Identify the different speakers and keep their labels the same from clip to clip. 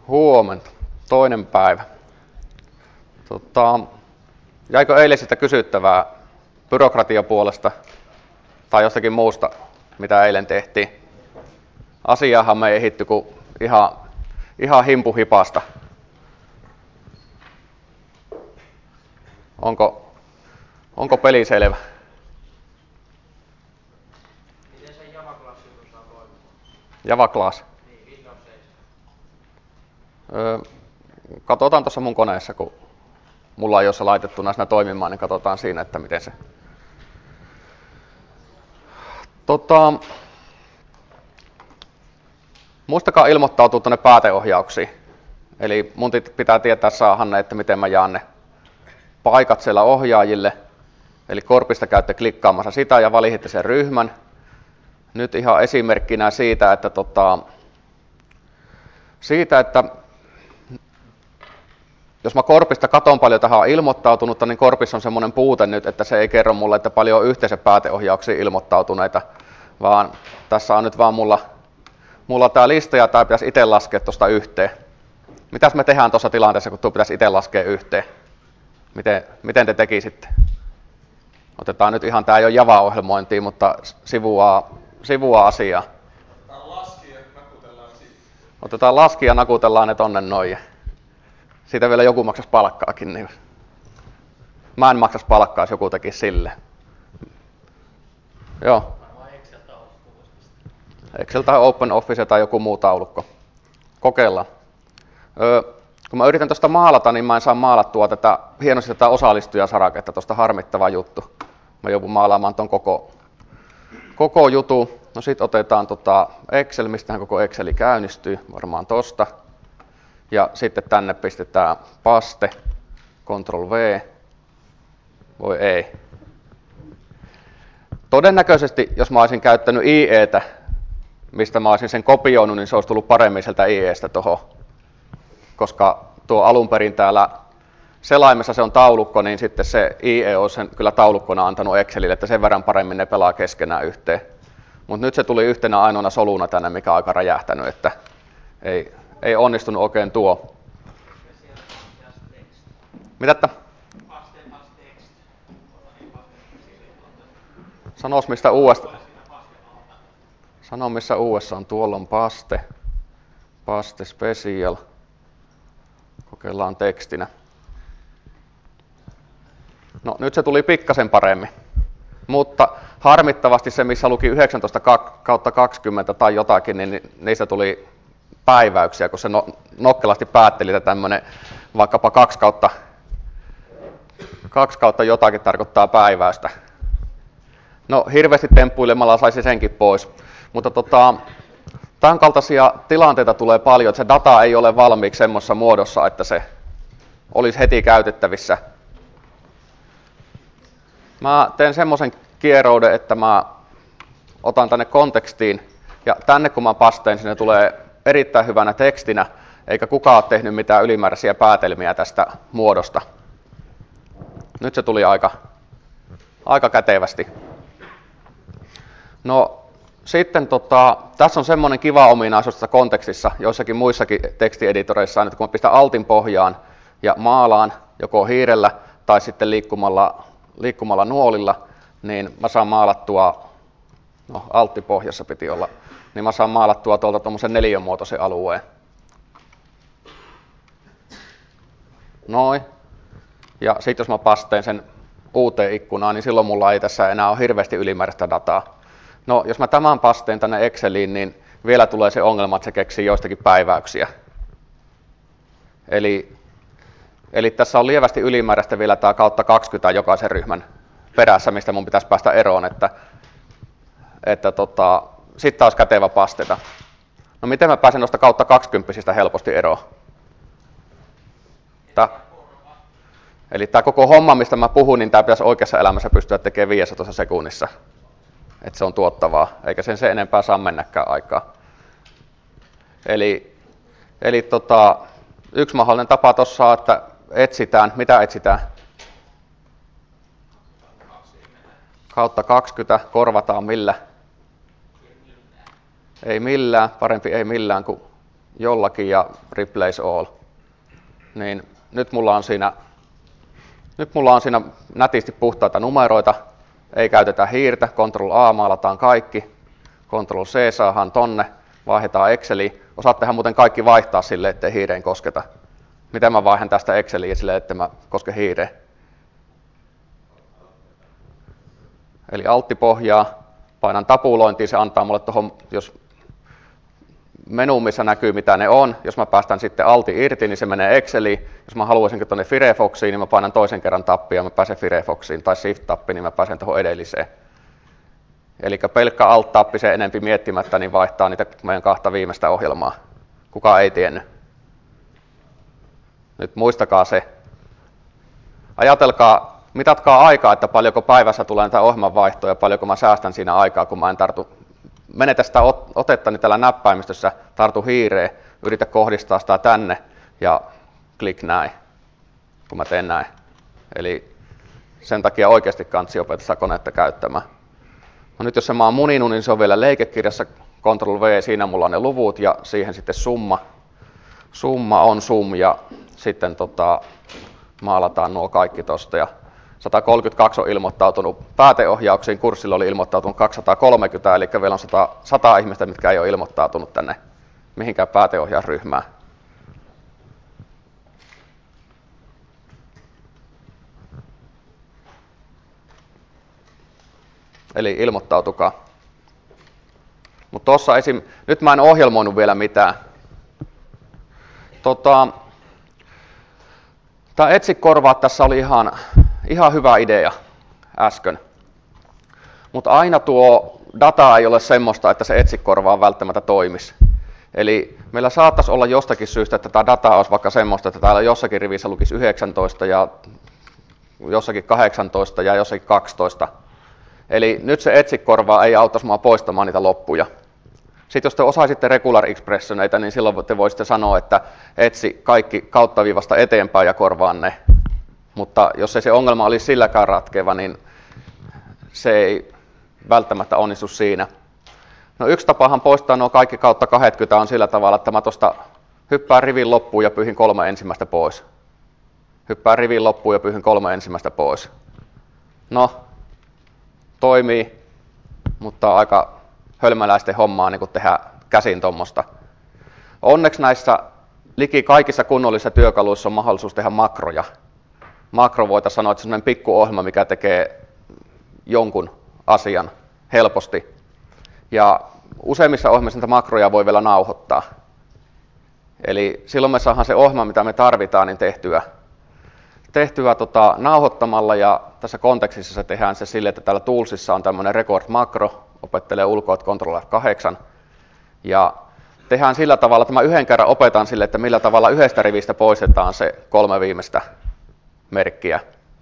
Speaker 1: Huomenta. Toinen päivä. Jäikö eilisestä kysyttävää byrokratiapuolesta tai jostakin muusta, mitä eilen tehtiin? Asiaahan me ei ehditty kuin ihan himpuhipasta. Onko peli selvä?
Speaker 2: Miten se Java-Class-jutun saa toimimaan?
Speaker 1: Java Class.
Speaker 2: Niin, Windows 7.
Speaker 1: Katsotaan tuossa mun koneessa, kun mulla ei ole se laitettuna siinä toimimaan, niin katsotaan siinä, että miten se... Muistakaa ilmoittautua tuonne pääteohjauksiin. Eli mun pitää tietää Hanne, että miten mä jaan ne paikat siellä ohjaajille. Eli korpista käytte klikkaamassa sitä ja valihitte sen ryhmän. Nyt ihan esimerkkinä siitä, että jos mä korpista katon paljon tähän on ilmoittautunutta, niin korpissa on semmoinen puute nyt, että se ei kerro mulle, että paljon on yhteisen pääteohjauksiin ilmoittautuneita, vaan tässä on nyt vaan mulla tää lista ja tää pitäisi itse laskea tuosta yhteen. Mitäs me tehdään tuossa tilanteessa, kun tuo pitäisi itse laskea yhteen? Miten te tekisitte? Otetaan nyt ihan, tää ei ole Java-ohjelmointia, mutta sivua asiaa. Otetaan laski ja nakutellaan ne tonne noin. Siitä vielä joku maksaisi palkkaakin. Niin. Mä en maksaisi palkkaa, jos joku tekisi silleen. Joo. Excel tai OpenOffice tai joku muu taulukko. Kokeillaan. Kun mä yritän tuosta maalata, niin mä en saa maalattua hienosti tätä osallistujasaraketta, tuosta harmittava juttu. Mä joudun maalaamaan ton koko jutun. No sit otetaan Excel, mistähän koko Exceli käynnistyy, varmaan tosta. Ja sitten tänne pistetään paste, Ctrl V, voi ei. Todennäköisesti, jos mä olisin käyttänyt IEtä, mistä mä olisin sen kopioinut, niin se olisi tullut paremmin sieltä IEstä tohon. Koska tuo alun perin täällä selaimessa se on taulukko, niin sitten se IE on sen kyllä taulukkona antanut Excelille, että sen verran paremmin ne pelaa keskenään yhteen. Mutta nyt se tuli yhtenä ainoana soluna tänne, mikä on aika räjähtänyt, että ei onnistunut oikein tuo. Mitä? Sano missä uudessa on. Tuolla on paste special. Kokeillaan tekstinä. No nyt se tuli pikkasen paremmin. Mutta harmittavasti se, missä luki 19/20 tai jotakin, niin niistä tuli päiväyksiä, kun se nokkelasti päätteli, että tämmöinen vaikkapa 2/2 jotakin tarkoittaa päiväystä. No hirveästi temppuilemalla saisi senkin pois, mutta tämän kaltaisia tilanteita tulee paljon, että se data ei ole valmiiksi semmoisessa muodossa, että se olisi heti käytettävissä. Mä teen semmoisen kierouden, että mä otan tänne kontekstiin ja tänne kun mä pasteen, sinne tulee erittäin hyvänä tekstinä, eikä kukaan ole tehnyt mitään ylimääräisiä päätelmiä tästä muodosta. Nyt se tuli aika kätevästi. No sitten tässä on semmoinen kiva ominaisuus tässä kontekstissa, joissakin muissakin tekstieditoreissa, että kun mä pistän altin pohjaan ja maalaan joko hiirellä tai sitten liikkumalla nuolilla, niin mä saan maalattua, no altti pohjassa piti olla, niin mä saan maalattua tuolta tuommoisen neliönmuotoisen alueen. Noin. Ja sitten jos mä pasteen sen uuteen ikkunaan, niin silloin mulla ei tässä enää ole hirveästi ylimääräistä dataa. No jos mä tämän pasteen tänne Exceliin, niin vielä tulee se ongelma, että se keksii joistakin päiväyksiä. Eli tässä on lievästi ylimääräistä vielä tämä /20 jokaisen ryhmän perässä, mistä mun pitäisi päästä eroon, että sitten olisi kätevä pasteta. No miten mä pääsen noista /20 helposti eroon? Eli tämä koko homma, mistä mä puhun, niin tämä pitäisi oikeassa elämässä pystyä tekemään 15 sekunnissa. Että se on tuottavaa, eikä sen enempää saa mennäkään aikaa. Eli yksi mahdollinen tapa tuossa on, että mitä etsitään? /20 korvataan millä? Ei millään, parempi ei millään kuin jollakin ja replace all. Niin nyt mulla on siinä nätisti puhtaita numeroita, ei käytetä hiirtä, Ctrl A maalataan kaikki, Ctrl C saadaan tonne, vaihdetaan Exceliin. Osaattehan muuten kaikki vaihtaa sille, ettei hiireen kosketa. Miten mä vaihdan tästä Exceliin sille, ettei mä koske hiireen? Eli alttipohjaa, painan tapulointiin, se antaa mulle tuohon, jos menuun, missä näkyy mitä ne on. Jos mä päästän sitten alti irti, niin se menee Exceliin. Jos mä haluaisinkin tuonne Firefoxiin, niin mä painan toisen kerran tappia ja mä pääsen Firefoxiin. Tai Shift-tappi, niin mä pääsen tuohon edelliseen. Eli pelkkä alt-tappi se enempi miettimättä, niin vaihtaa niitä meidän kahta viimeistä ohjelmaa. Kuka ei tiennyt. Nyt muistakaa se. Ajatelkaa, mitatkaa aikaa, että paljonko päivässä tulee näitä ohjelmanvaihtoja ja paljonko mä säästän siinä aikaa, kun mä en menetä sitä otettani tällä näppäimistössä, tartu hiireen, yritä kohdistaa sitä tänne ja klik näin, kun mä teen näin. Eli sen takia oikeasti kansi opettaa sitä konetta käyttämään. No nyt jos mä oon muninut, niin se on vielä leikekirjassa, Ctrl V, siinä mulla on ne luvut ja siihen sitten summa. Summa on sum ja sitten maalataan nuo kaikki tosta. Ja 132 on ilmoittautunut pääteohjauksiin, kurssilla oli ilmoittautunut 230, eli vielä on 100 ihmistä, mitkä ei ole ilmoittautunut tänne mihinkään pääteohjausryhmään. Eli ilmoittautukaa. Mutta tuossa nyt mä en ohjelmoinut vielä mitään. Tämä etsi korvaa tässä oli ihan hyvä idea äsken. Mutta aina tuo data ei ole semmoista, että se etsi korvaa välttämättä toimisi. Eli meillä saattaisi olla jostakin syystä, että tämä data olisi vaikka semmoista, että täällä jossakin rivissä lukisi 19 ja jossakin 18 ja jossakin 12. Eli nyt se etsikorvaa ei auttaisi mua poistamaan niitä loppuja. Sitten jos te osaisitte regular expressioneita, niin silloin te voisitte sanoa, että etsi kaikki kauttaviivasta eteenpäin ja korvaa ne. Mutta jos ei se ongelma olisi silläkään ratkeva, niin se ei välttämättä onnistu siinä. No yksi tapahan poistaa nuo kaikki kautta 20 on sillä tavalla, että mä tuosta hyppään rivin loppuun ja pyyhin 3 ensimmäistä pois. Hyppään rivin loppuun ja pyyhin 3 ensimmäistä pois. No, toimii, mutta aika hölmäläisten hommaa niin kun tehdään käsin tuommoista. Onneksi näissä liki kaikissa kunnollisissa työkaluissa on mahdollisuus tehdä makroja. Makro voitaisiin sanoa, että se on sellainen pikkuohjelma, mikä tekee jonkun asian helposti. Ja useimmissa ohjelmissa niitä makroja voi vielä nauhoittaa. Eli silloin me saadaan se ohjelma, mitä me tarvitaan, niin tehtyä nauhoittamalla, ja tässä kontekstissa se tehdään se sille, että täällä Toolsissa on tämmöinen record-makro, opettelee ulkoa Ctrl F8, ja tehdään sillä tavalla, että mä yhden kerran opetan sille, että millä tavalla yhdestä rivistä poistetaan se 3 viimeistä merkkiä.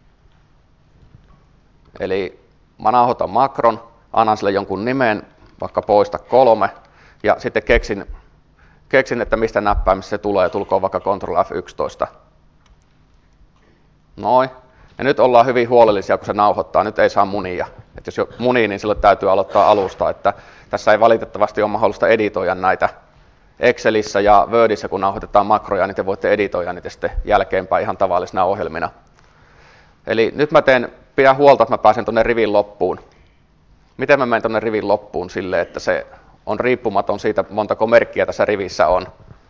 Speaker 1: Eli mä nauhoitan makron, annan sille jonkun nimen, vaikka poista 3, ja sitten keksin, että mistä näppäimistä se tulee, tulkoon vaikka Ctrl F11. Noin. Ja nyt ollaan hyvin huolellisia, kun se nauhoittaa. Nyt ei saa munia. Et jos jo munii, niin silloin täytyy aloittaa alusta. Että tässä ei valitettavasti ole mahdollista editoida näitä Excelissä ja Wordissä, kun nauhoitetaan makroja, niin te voitte editoida niitä sitten jälkeenpäin ihan tavallisena ohjelmina. Eli nyt pidän huolta, että mä pääsen tuonne rivin loppuun. Miten mä menen tuonne rivin loppuun sille, että se on riippumaton siitä, montako merkkiä tässä rivissä on.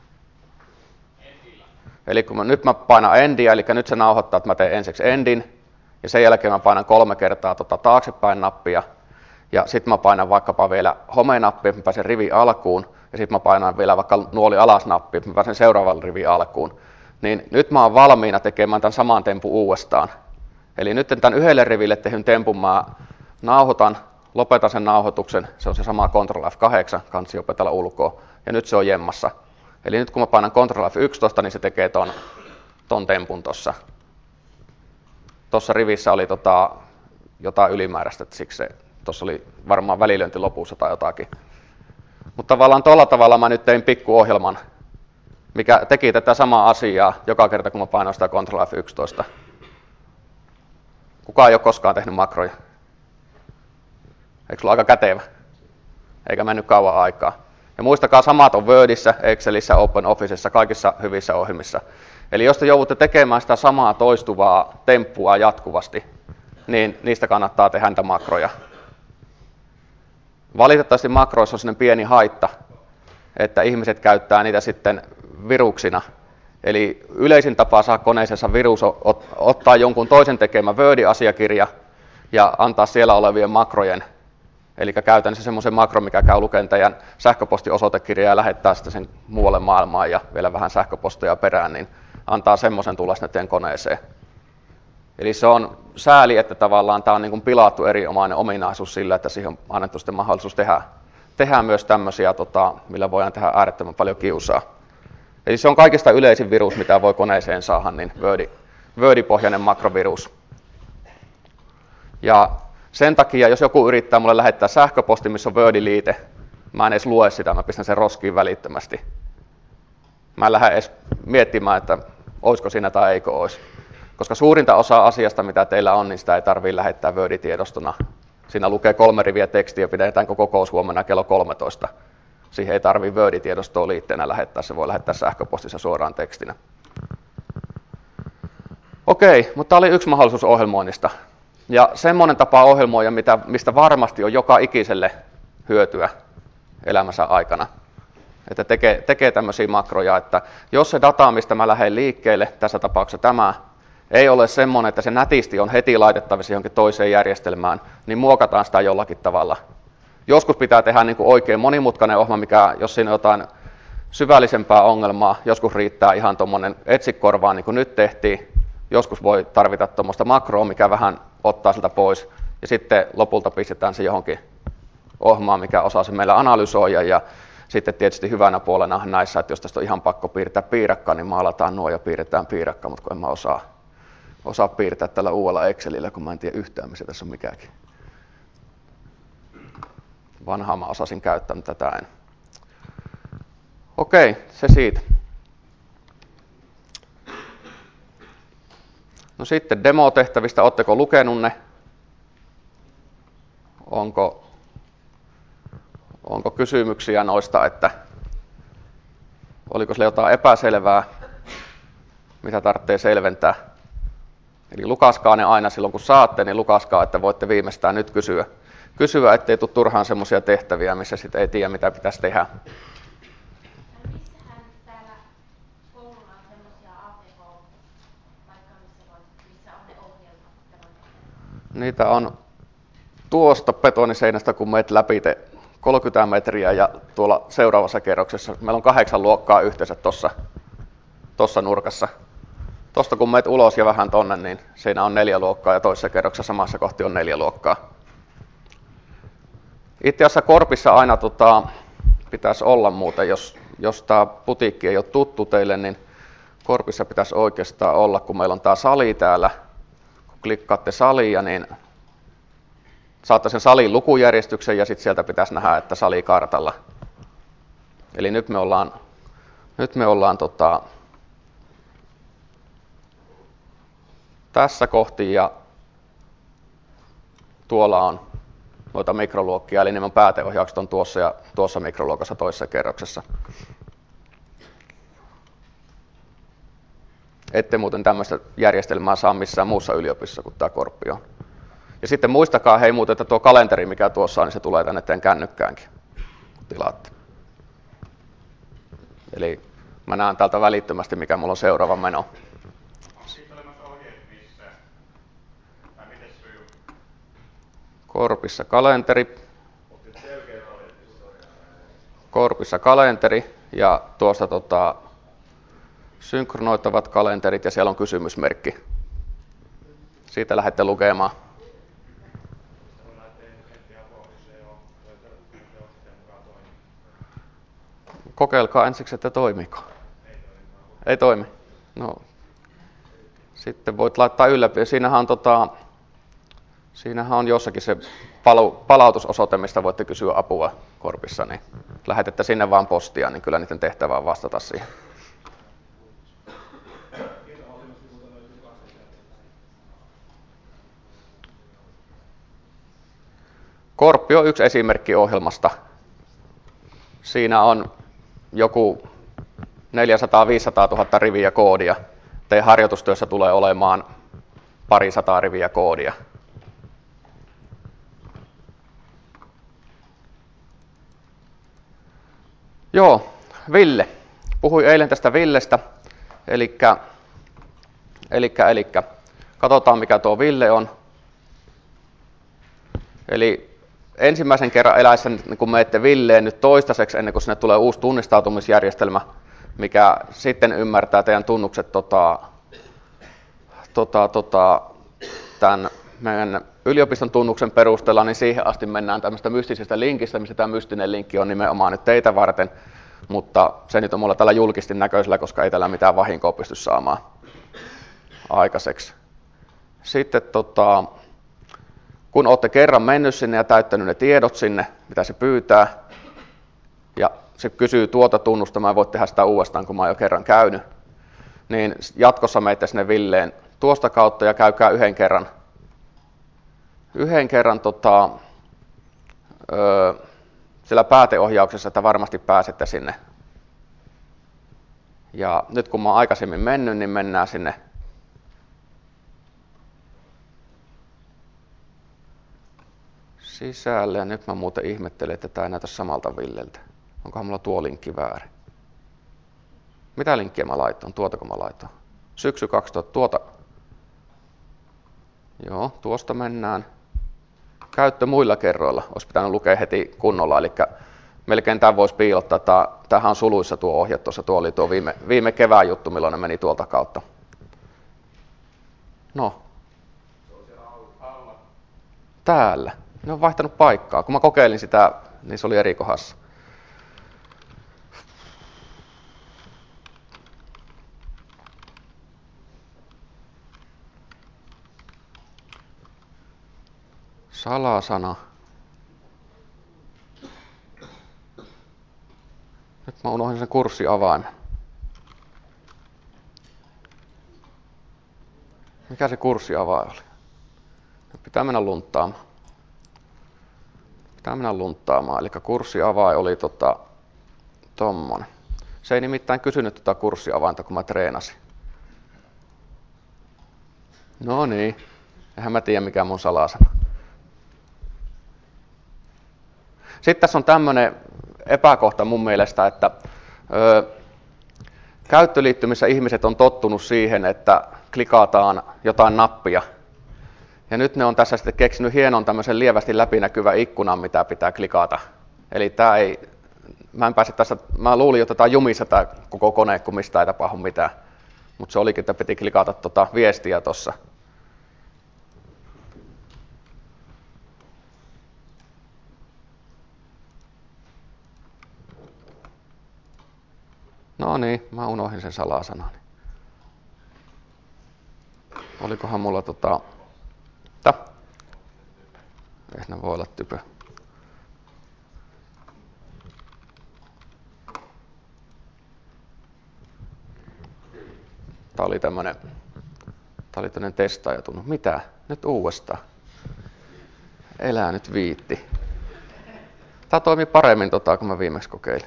Speaker 1: Eli nyt mä painan endia, eli nyt se nauhoittaa, että mä teen ensiksi endin, ja sen jälkeen mä painan 3 kertaa taaksepäin nappia, ja sitten mä painan vaikkapa vielä home-nappia, että mä pääsen rivin alkuun, ja sitten mä painan vielä vaikka nuoli alas-nappia, että mä pääsen seuraavalle rivin alkuun. Niin nyt mä oon valmiina tekemään tämän saman tempun uudestaan. Eli nyt tämän yhdelle riville tehyn tempun mä nauhoitan, lopetan sen nauhoituksen, se on se sama Ctrl F8, kansi opetella ulkoa, ja nyt se on jemmassa. Eli nyt kun mä painan Ctrl F11, niin se tekee ton tempun tossa. Tossa rivissä oli jotain ylimääräistä, että siksi tossa oli varmaan välilyönti lopussa tai jotakin. Mutta tavallaan tuolla tavalla mä nyt tein pikkuohjelman, mikä teki tätä samaa asiaa joka kerta, kun mä painoin sitä Ctrl F11. Kukaan ei ole koskaan tehnyt makroja. Eikö sulla aika kätevä? Eikä mennyt kauan aikaa. Ja muistakaa, samat on Wordissä, Excelissä, OpenOfficessa, kaikissa hyvissä ohjelmissa. Eli jos te joudutte tekemään sitä samaa toistuvaa temppua jatkuvasti, niin niistä kannattaa tehdä niitä makroja. Valitettavasti makroissa on sellainen pieni haitta, että ihmiset käyttää niitä sitten viruksina. Eli yleisin tapa saa koneeseensa virus ottaa jonkun toisen tekemä Word-asiakirja ja antaa siellä olevien makrojen. Eli käytännössä semmoisen makron, mikä käy lukemaan teidän sähköpostiosoitekirjaa ja lähettää sitä sen muualle maailmaan ja vielä vähän sähköposteja perään, niin antaa semmoisen tulla sinne teidän koneeseen. Eli se on sääli, että tavallaan tämä on niin kuin pilattu erinomainen ominaisuus sillä, että siihen on annettu sitten mahdollisuus tehdä myös tämmöisiä, millä voidaan tehdä äärettömän paljon kiusaa. Eli se on kaikista yleisin virus, mitä voi koneeseen saada, niin Word-pohjainen makrovirus. Ja sen takia, jos joku yrittää mulle lähettää sähköposti, missä on Word-liite, mä en edes lue sitä, mä pistän sen roskiin välittömästi. Mä en lähde edes miettimään, että olisiko siinä tai eikö olisi. Koska suurinta osaa asiasta, mitä teillä on, niin sitä ei tarvitse lähettää Word-tiedostona. Siinä lukee 3 riviä tekstiä, pidetäänkö kokous huomenna kello 13. Siihen ei tarvitse Word-tiedostoa liitteenä lähettää, se voi lähettää sähköpostissa suoraan tekstinä. Okei, mutta tämä oli yksi mahdollisuus ohjelmoinnista. Ja semmoinen tapa ohjelmoida, mistä varmasti on joka ikiselle hyötyä elämänsä aikana. Että tekee tämmöisiä makroja, että jos se data, mistä mä lähden liikkeelle, tässä tapauksessa tämä, ei ole semmoinen, että se nätisti on heti laitettavissa johonkin toiseen järjestelmään, niin muokataan sitä jollakin tavalla. Joskus pitää tehdä niin kuin oikein monimutkainen ohjelma, mikä, jos siinä on jotain syvällisempää ongelmaa, joskus riittää ihan tuommoinen etsikorvaan, niin kuin nyt tehtiin. Joskus voi tarvita tuommoista makroa, mikä vähän ottaa siltä pois, ja sitten lopulta pistetään se johonkin ohjelmaan, mikä osaa se meillä analysoida, ja sitten tietysti hyvänä puolena näissä, että jos tästä on ihan pakko piirtää piirakka, niin maalataan nuo ja piirretään piirakka, mutta kun en mä osaa piirtää tällä uudella Excelillä, kun mä en tiedä yhtään, missä tässä on mikäkin. Vanhaa mä osasin käyttää, mutta tätä en. Okei, se siitä. No sitten demotehtävistä, ootteko lukenut ne? Onko kysymyksiä noista, että oliko sille jotain epäselvää, mitä tarvitsee selventää? Eli lukaskaa ne aina silloin, kun saatte, niin lukaskaa, että voitte viimeistään nyt kysyä, ettei tule turhaan semmoisia tehtäviä, missä sitten ei tiedä, mitä pitäisi tehdä.
Speaker 3: Missähän täällä koululla on semmoisia ATK-paikkoja, missä on ne ohjelmat?
Speaker 1: Niitä on tuosta betoniseinästä, kun meet läpi 30 metriä ja tuolla seuraavassa kerroksessa. Meillä on 8 luokkaa yhteensä tuossa nurkassa. Tuosta kun meet ulos ja vähän tonne, niin siinä on 4 luokkaa ja toisessa kerroksessa samassa kohti on 4 luokkaa. Itse asiassa Korpissa aina pitäisi olla muuten, jos tämä putiikki ei ole tuttu teille, niin Korpissa pitäisi oikeastaan olla, kun meillä on tämä sali täällä. Kun klikkaatte salia, niin saatte sen salin lukujärjestyksen ja sitten sieltä pitäisi nähdä, että sali kartalla. Eli nyt me ollaan tässä kohti ja tuolla on noita mikroluokkia, eli nämä pääteohjaukset on tuossa ja tuossa mikroluokassa toisessa kerroksessa. Ette muuten tämmöistä järjestelmää saa missään muussa yliopistossa kuin tämä Korppi on. Ja sitten muistakaa hei muuten, että tuo kalenteri, mikä tuossa on, niin se tulee tänne teidän kännykkäänkin, kun tilaatte. Eli mä näen täältä välittömästi, mikä mulla on seuraava meno. Korpissa kalenteri. Korpissa kalenteri ja tuosta synkronoitavat kalenterit ja siellä on kysymysmerkki. Siitä lähdette lukemaan. Kokeilkaa ensiksi, että toimiiko. Ei toimi. No. Sitten voit laittaa ylläpitoon. Siinähän on jossakin se palautusosoite, mistä voitte kysyä apua Korpissa, niin lähetätte sinne vaan postia, niin kyllä niiden tehtävä on vastata siihen. Korppi on yksi esimerkki ohjelmasta, Siinä on joku 400-500 000 riviä koodia. Teidän harjoitustyössä tulee olemaan parisataa riviä koodia. Joo, Ville. Puhuin eilen tästä Villestä. Elikkä katsotaan mikä tuo Ville on. Eli ensimmäisen kerran eläessä, kun menette Villeen nyt toistaiseksi, ennen kuin sinne tulee uusi tunnistautumisjärjestelmä, mikä sitten ymmärtää teidän tunnukset tämän meidän yliopiston tunnuksen perusteella, niin siihen asti mennään tämmöistä mystisestä linkistä, missä tämä mystinen linkki on nimenomaan nyt teitä varten, mutta se nyt on mulla tällä julkisesti näköisellä, koska ei tällä mitään vahinkoa pysty saamaan aikaiseksi. Sitten kun olette kerran mennyt sinne ja täyttänyt ne tiedot sinne, mitä se pyytää, ja se kysyy tuota tunnusta, mä en voi tehdä sitä uudestaan, kun mä oon jo kerran käynyt, niin jatkossa menette sinne Villeen tuosta kautta ja käykää yhden kerran sillä pääteohjauksessa, että varmasti pääsette sinne. Ja nyt kun mä oon aikaisemmin mennyt, niin mennään sinne sisälle. Ja nyt mä muuten ihmettelen, että tää ei näytä samalta Villeltä. Onkohan mulla tuo linkki väärin? Mitä linkkiä mä laitoin? Tuotako mä laitoin? Syksy 2000, Joo, tuosta mennään. Käyttö muilla kerroilla. Olisi pitänyt lukea heti kunnolla, eli melkein tämän voisi piilottaa. Tämähän on suluissa tuo ohje tuossa. Tuo oli tuo viime kevään juttu, milloin ne meni tuolta kautta. No. Täällä. Ne on vaihtanut paikkaa. Kun mä kokeilin sitä, niin se oli eri kohdassa. Salasana. Nyt mä unohdin sen kurssiavaimen. Mikä se kurssiavain oli? Nyt pitää mennä lunttaamaan. Eli kurssiavain oli tommonen. Se ei nimittäin kysynyt kurssiavainta, kun mä treenasin. No niin. Eihän mä tiedä mikä mun salasana. Sitten tässä on tämmöinen epäkohta mun mielestä, että käyttöliittymissä ihmiset on tottunut siihen, että klikataan jotain nappia. Ja nyt ne on tässä sitten keksinyt hienon tämmöisen lievästi läpinäkyvän ikkunan, mitä pitää klikata. Eli mä luulin, että tämä on jumissa tämä koko kone, kun mistä ei tapahdu mitään. Mutta se olikin, että piti klikata viestiä tuossa. No niin, mä unohdin sen salasanani. Olikohan mulla ei ne voi olla typö. Tää oli tämmönen testaajatunnu. Mitä? Nyt uudestaan. Elää nyt viitti. Tää toimi paremmin kun mä viimeksi kokeilin.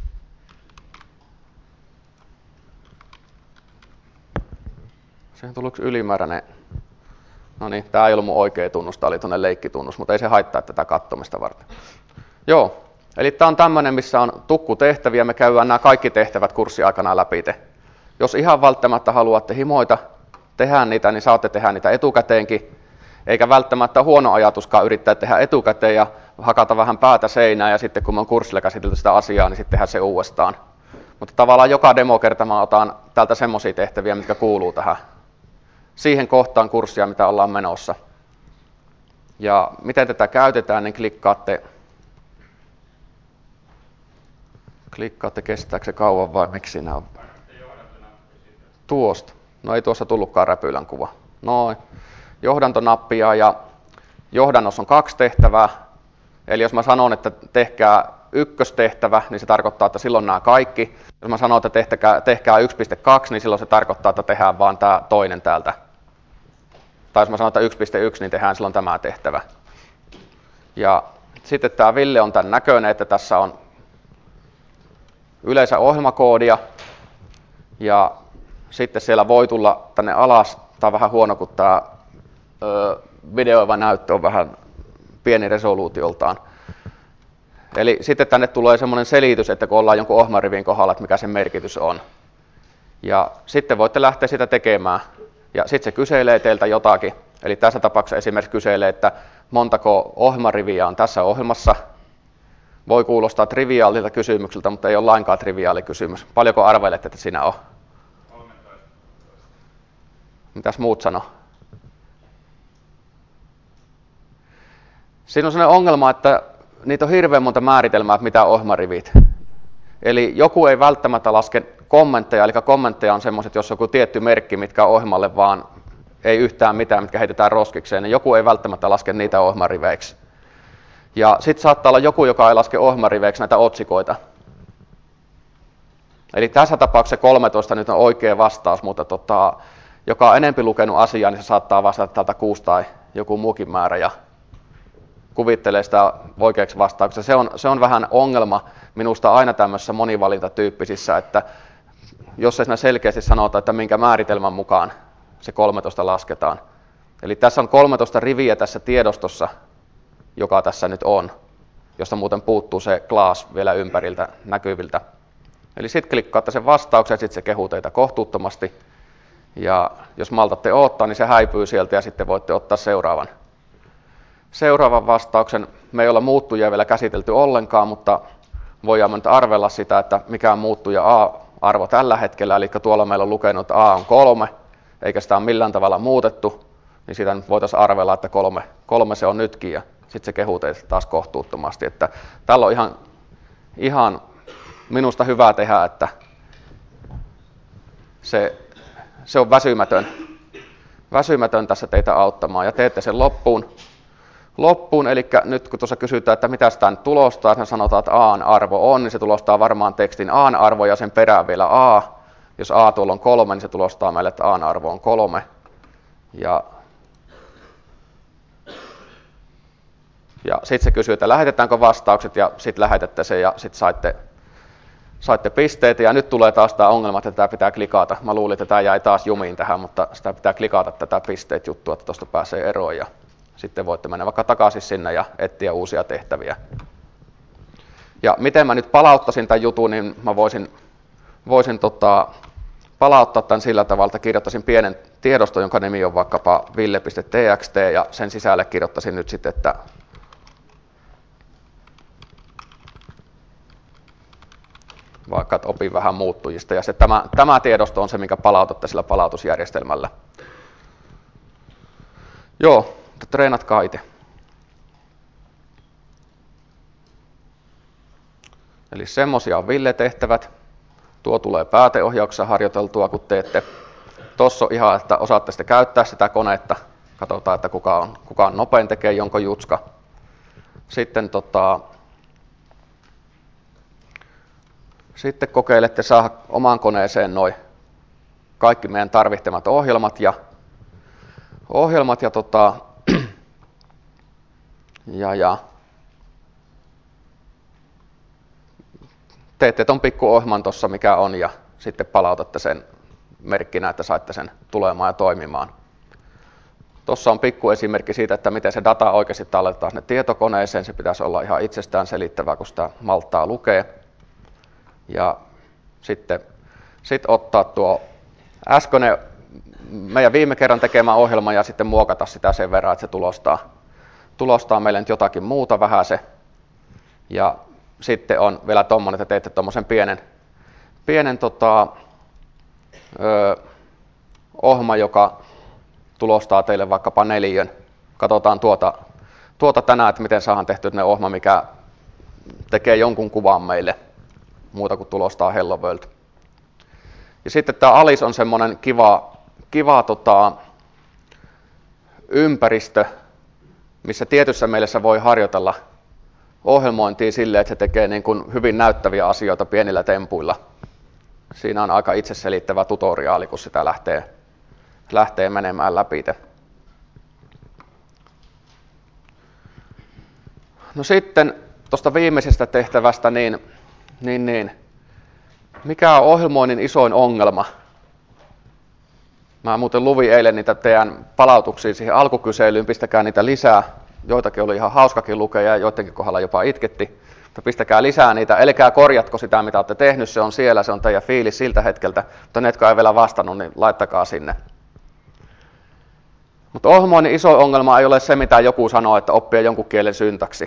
Speaker 1: Siihen tuli yksi ylimääräinen. No niin, tää ei ollut mun oikea tunnus, tää oli tuonne leikkitunnus, mutta ei se haittaa tätä kattomista varten. Joo, eli tää on tämmönen, missä on tukkutehtäviä, me käydään nämä kaikki tehtävät kurssin aikana läpi. Jos ihan välttämättä haluatte himoita tehdä niitä, niin saatte tehdä niitä etukäteenkin. Eikä välttämättä huono ajatuskaan yrittää tehdä etukäteen ja hakata vähän päätä seinään ja sitten kun me on kurssilla käsitelty sitä asiaa, niin sitten tehdä se uudestaan. Mutta tavallaan joka demokerta mä otan täältä semmosia tehtäviä, mitkä kuuluu tähän siihen kohtaan kurssia, mitä ollaan menossa. Ja miten tätä käytetään, niin klikkaatte kestääkö se kauan vai miksi siinä on? Tuosta. No ei tuossa tullutkaan räpylän kuva. Noin. Johdantonappia ja johdannossa on 2 tehtävää. Eli jos mä sanon, että tehkää ykköstehtävä, niin se tarkoittaa, että silloin nämä kaikki. Jos mä sanon, että tehkää 1.2, niin silloin se tarkoittaa, että tehdään vaan tämä toinen täältä. Tai jos mä sanon, että 1.1, niin tehdään silloin tämä tehtävä. Ja sitten tämä Ville on tämän näköinen, että tässä on yleensä ohjelmakoodia ja sitten siellä voi tulla tänne alas, tämä on vähän huono, kun tämä videoiva näyttö on vähän pieni resoluutioltaan. Eli sitten tänne tulee semmoinen selitys, että kun ollaan jonkun ohjelmarivin kohdalla, että mikä sen merkitys on. Ja sitten voitte lähteä sitä tekemään. Ja sitten se kyselee teiltä jotakin. Eli tässä tapauksessa esimerkiksi kyselee, että montako ohjelmariviä on tässä ohjelmassa. Voi kuulostaa triviaalilta kysymykseltä, mutta ei ole lainkaan triviaali kysymys. Paljonko arvelette, että siinä on?
Speaker 4: 13.
Speaker 1: Mitäs muut sano? Siinä on sellainen ongelma, että niitä on hirveän monta määritelmää, että mitä on ohjelmarivit. Eli joku ei välttämättä laske kommentteja, eli kommentteja on semmoiset, jos on joku tietty merkki, mitkä on ohjelmalle, vaan ei yhtään mitään, mitkä heitetään roskikseen, niin joku ei välttämättä laske niitä ohjelmariveiksi. Ja sitten saattaa olla joku, joka ei laske ohjelmariveiksi näitä otsikoita. Eli tässä tapauksessa 13 nyt on oikea vastaus, mutta joka on enempi lukenut asiaa, niin se saattaa vastata täältä 6 tai joku muukin määrä ja kuvittelee sitä oikeaksi vastauksessa. Se on vähän ongelma minusta aina tämmöisissä monivalintatyyppisissä, että jos ei siinä selkeästi sanota, että minkä määritelmän mukaan se 13 lasketaan. Eli tässä on 13 riviä tässä tiedostossa, joka tässä nyt on, josta muuten puuttuu se class vielä ympäriltä näkyviltä. Eli sitten klikkaatte sen vastauksen ja sitten se kehuu teitä kohtuuttomasti. Ja jos maltatte odottaa, niin se häipyy sieltä ja sitten voitte ottaa seuraavan vastauksen. Me ei olla muuttujia vielä käsitelty ollenkaan, mutta voidaan nyt arvella sitä, että mikä on muuttuja A-arvo tällä hetkellä. Eli tuolla meillä on lukenut, että A on 3, eikä sitä ole millään tavalla muutettu. Niin sitä nyt voitaisiin arvella, että 3 se on nytkin ja sitten se kehuu teitä taas kohtuuttomasti. Että tällä on ihan minusta hyvä tehdä, että se on väsymätön tässä teitä auttamaan ja teette sen loppuun, eli nyt kun tuossa kysytään, että mitä sitä nyt tulostaa, ja sanotaan, että A:n arvo on, niin se tulostaa varmaan tekstin A:n arvo ja sen perään vielä A. Jos A tuolla on 3, niin se tulostaa meille, että A:n arvo on 3. Ja sitten se kysyy, että lähetetäänkö vastaukset ja sitten lähetätte sen ja sitten saitte pisteitä ja nyt tulee taas tämä ongelma, että tätä pitää klikata. Mä luulin, että tämä jäi taas jumiin tähän, mutta sitä pitää klikata tätä pisteet juttua, että tuosta pääsee eroon ja sitten voitte mennä vaikka takaisin sinne ja etsiä uusia tehtäviä. Ja miten mä nyt palauttaisin tämän jutun, niin mä voisin palauttaa tämän sillä tavalla, että kirjoittaisin pienen tiedoston, jonka nimi on vaikkapa ville.txt ja sen sisälle kirjoittaisin nyt sitten, että vaikka että opin vähän muuttujista. Ja tämä tiedosto on se, minkä palautatte sillä palautusjärjestelmällä. Joo, mutta treenatkaa itse. Eli semmoisia on Ville-tehtävät. Tuo tulee pääteohjauksessa harjoiteltua, kun teette. Tuossa on ihan, että osaatte sitten käyttää sitä konetta. Katsotaan, että kuka on nopein, tekee jonkun jutska. Sitten kokeilette saada omaan koneeseen noi kaikki meidän tarvitsemat ohjelmat ja teette ton pikkuohjelman tuossa mikä on ja sitten palautatte sen merkkinä, että saitte sen tulemaan ja toimimaan. Tuossa on pikku esimerkki siitä, että miten se data oikeasti talletetaan sinne tietokoneeseen. Se pitäisi olla ihan itsestään selittävää, kun sitä malttaa lukee. Ja sitten ottaa tuo äskeinen meidän viime kerran tekemä ohjelma ja sitten muokata sitä sen verran, että se tulostaa meille nyt jotakin muuta vähän se. Ja sitten on vielä tommonen, että teette tommosen pienen ohjelma, joka tulostaa teille vaikkapa 4. Katsotaan tuota tänään, että miten saadaan tehtyä ne ohjelma, mikä tekee jonkun kuvan meille. Muuta kuin tulostaa Hello World. Ja sitten tämä Alice on semmoinen kiva ympäristö, missä tietyssä mielessä voi harjoitella ohjelmointia silleen, että se tekee niin kuin hyvin näyttäviä asioita pienillä tempuilla. Siinä on aika itseselittävä tutoriaali, kun sitä lähtee menemään läpi. No sitten tuosta viimeisestä tehtävästä, niin Mikä on ohjelmoinnin isoin ongelma? Mä muuten luvin eilen niitä teidän palautuksia siihen alkukyselyyn, pistäkää niitä lisää. Joitakin oli ihan hauskakin lukea ja joidenkin kohdalla jopa itketti. Mutta pistäkää lisää niitä, älkää korjatko sitä, mitä olette tehnyt, se on siellä, se on teidän fiilis siltä hetkeltä. Mutta ne, jotka ei vielä vastannut, niin laittakaa sinne. Mutta ohjelmoinnin iso ongelma ei ole se, mitä joku sanoo, että oppii jonkun kielen syntaksi.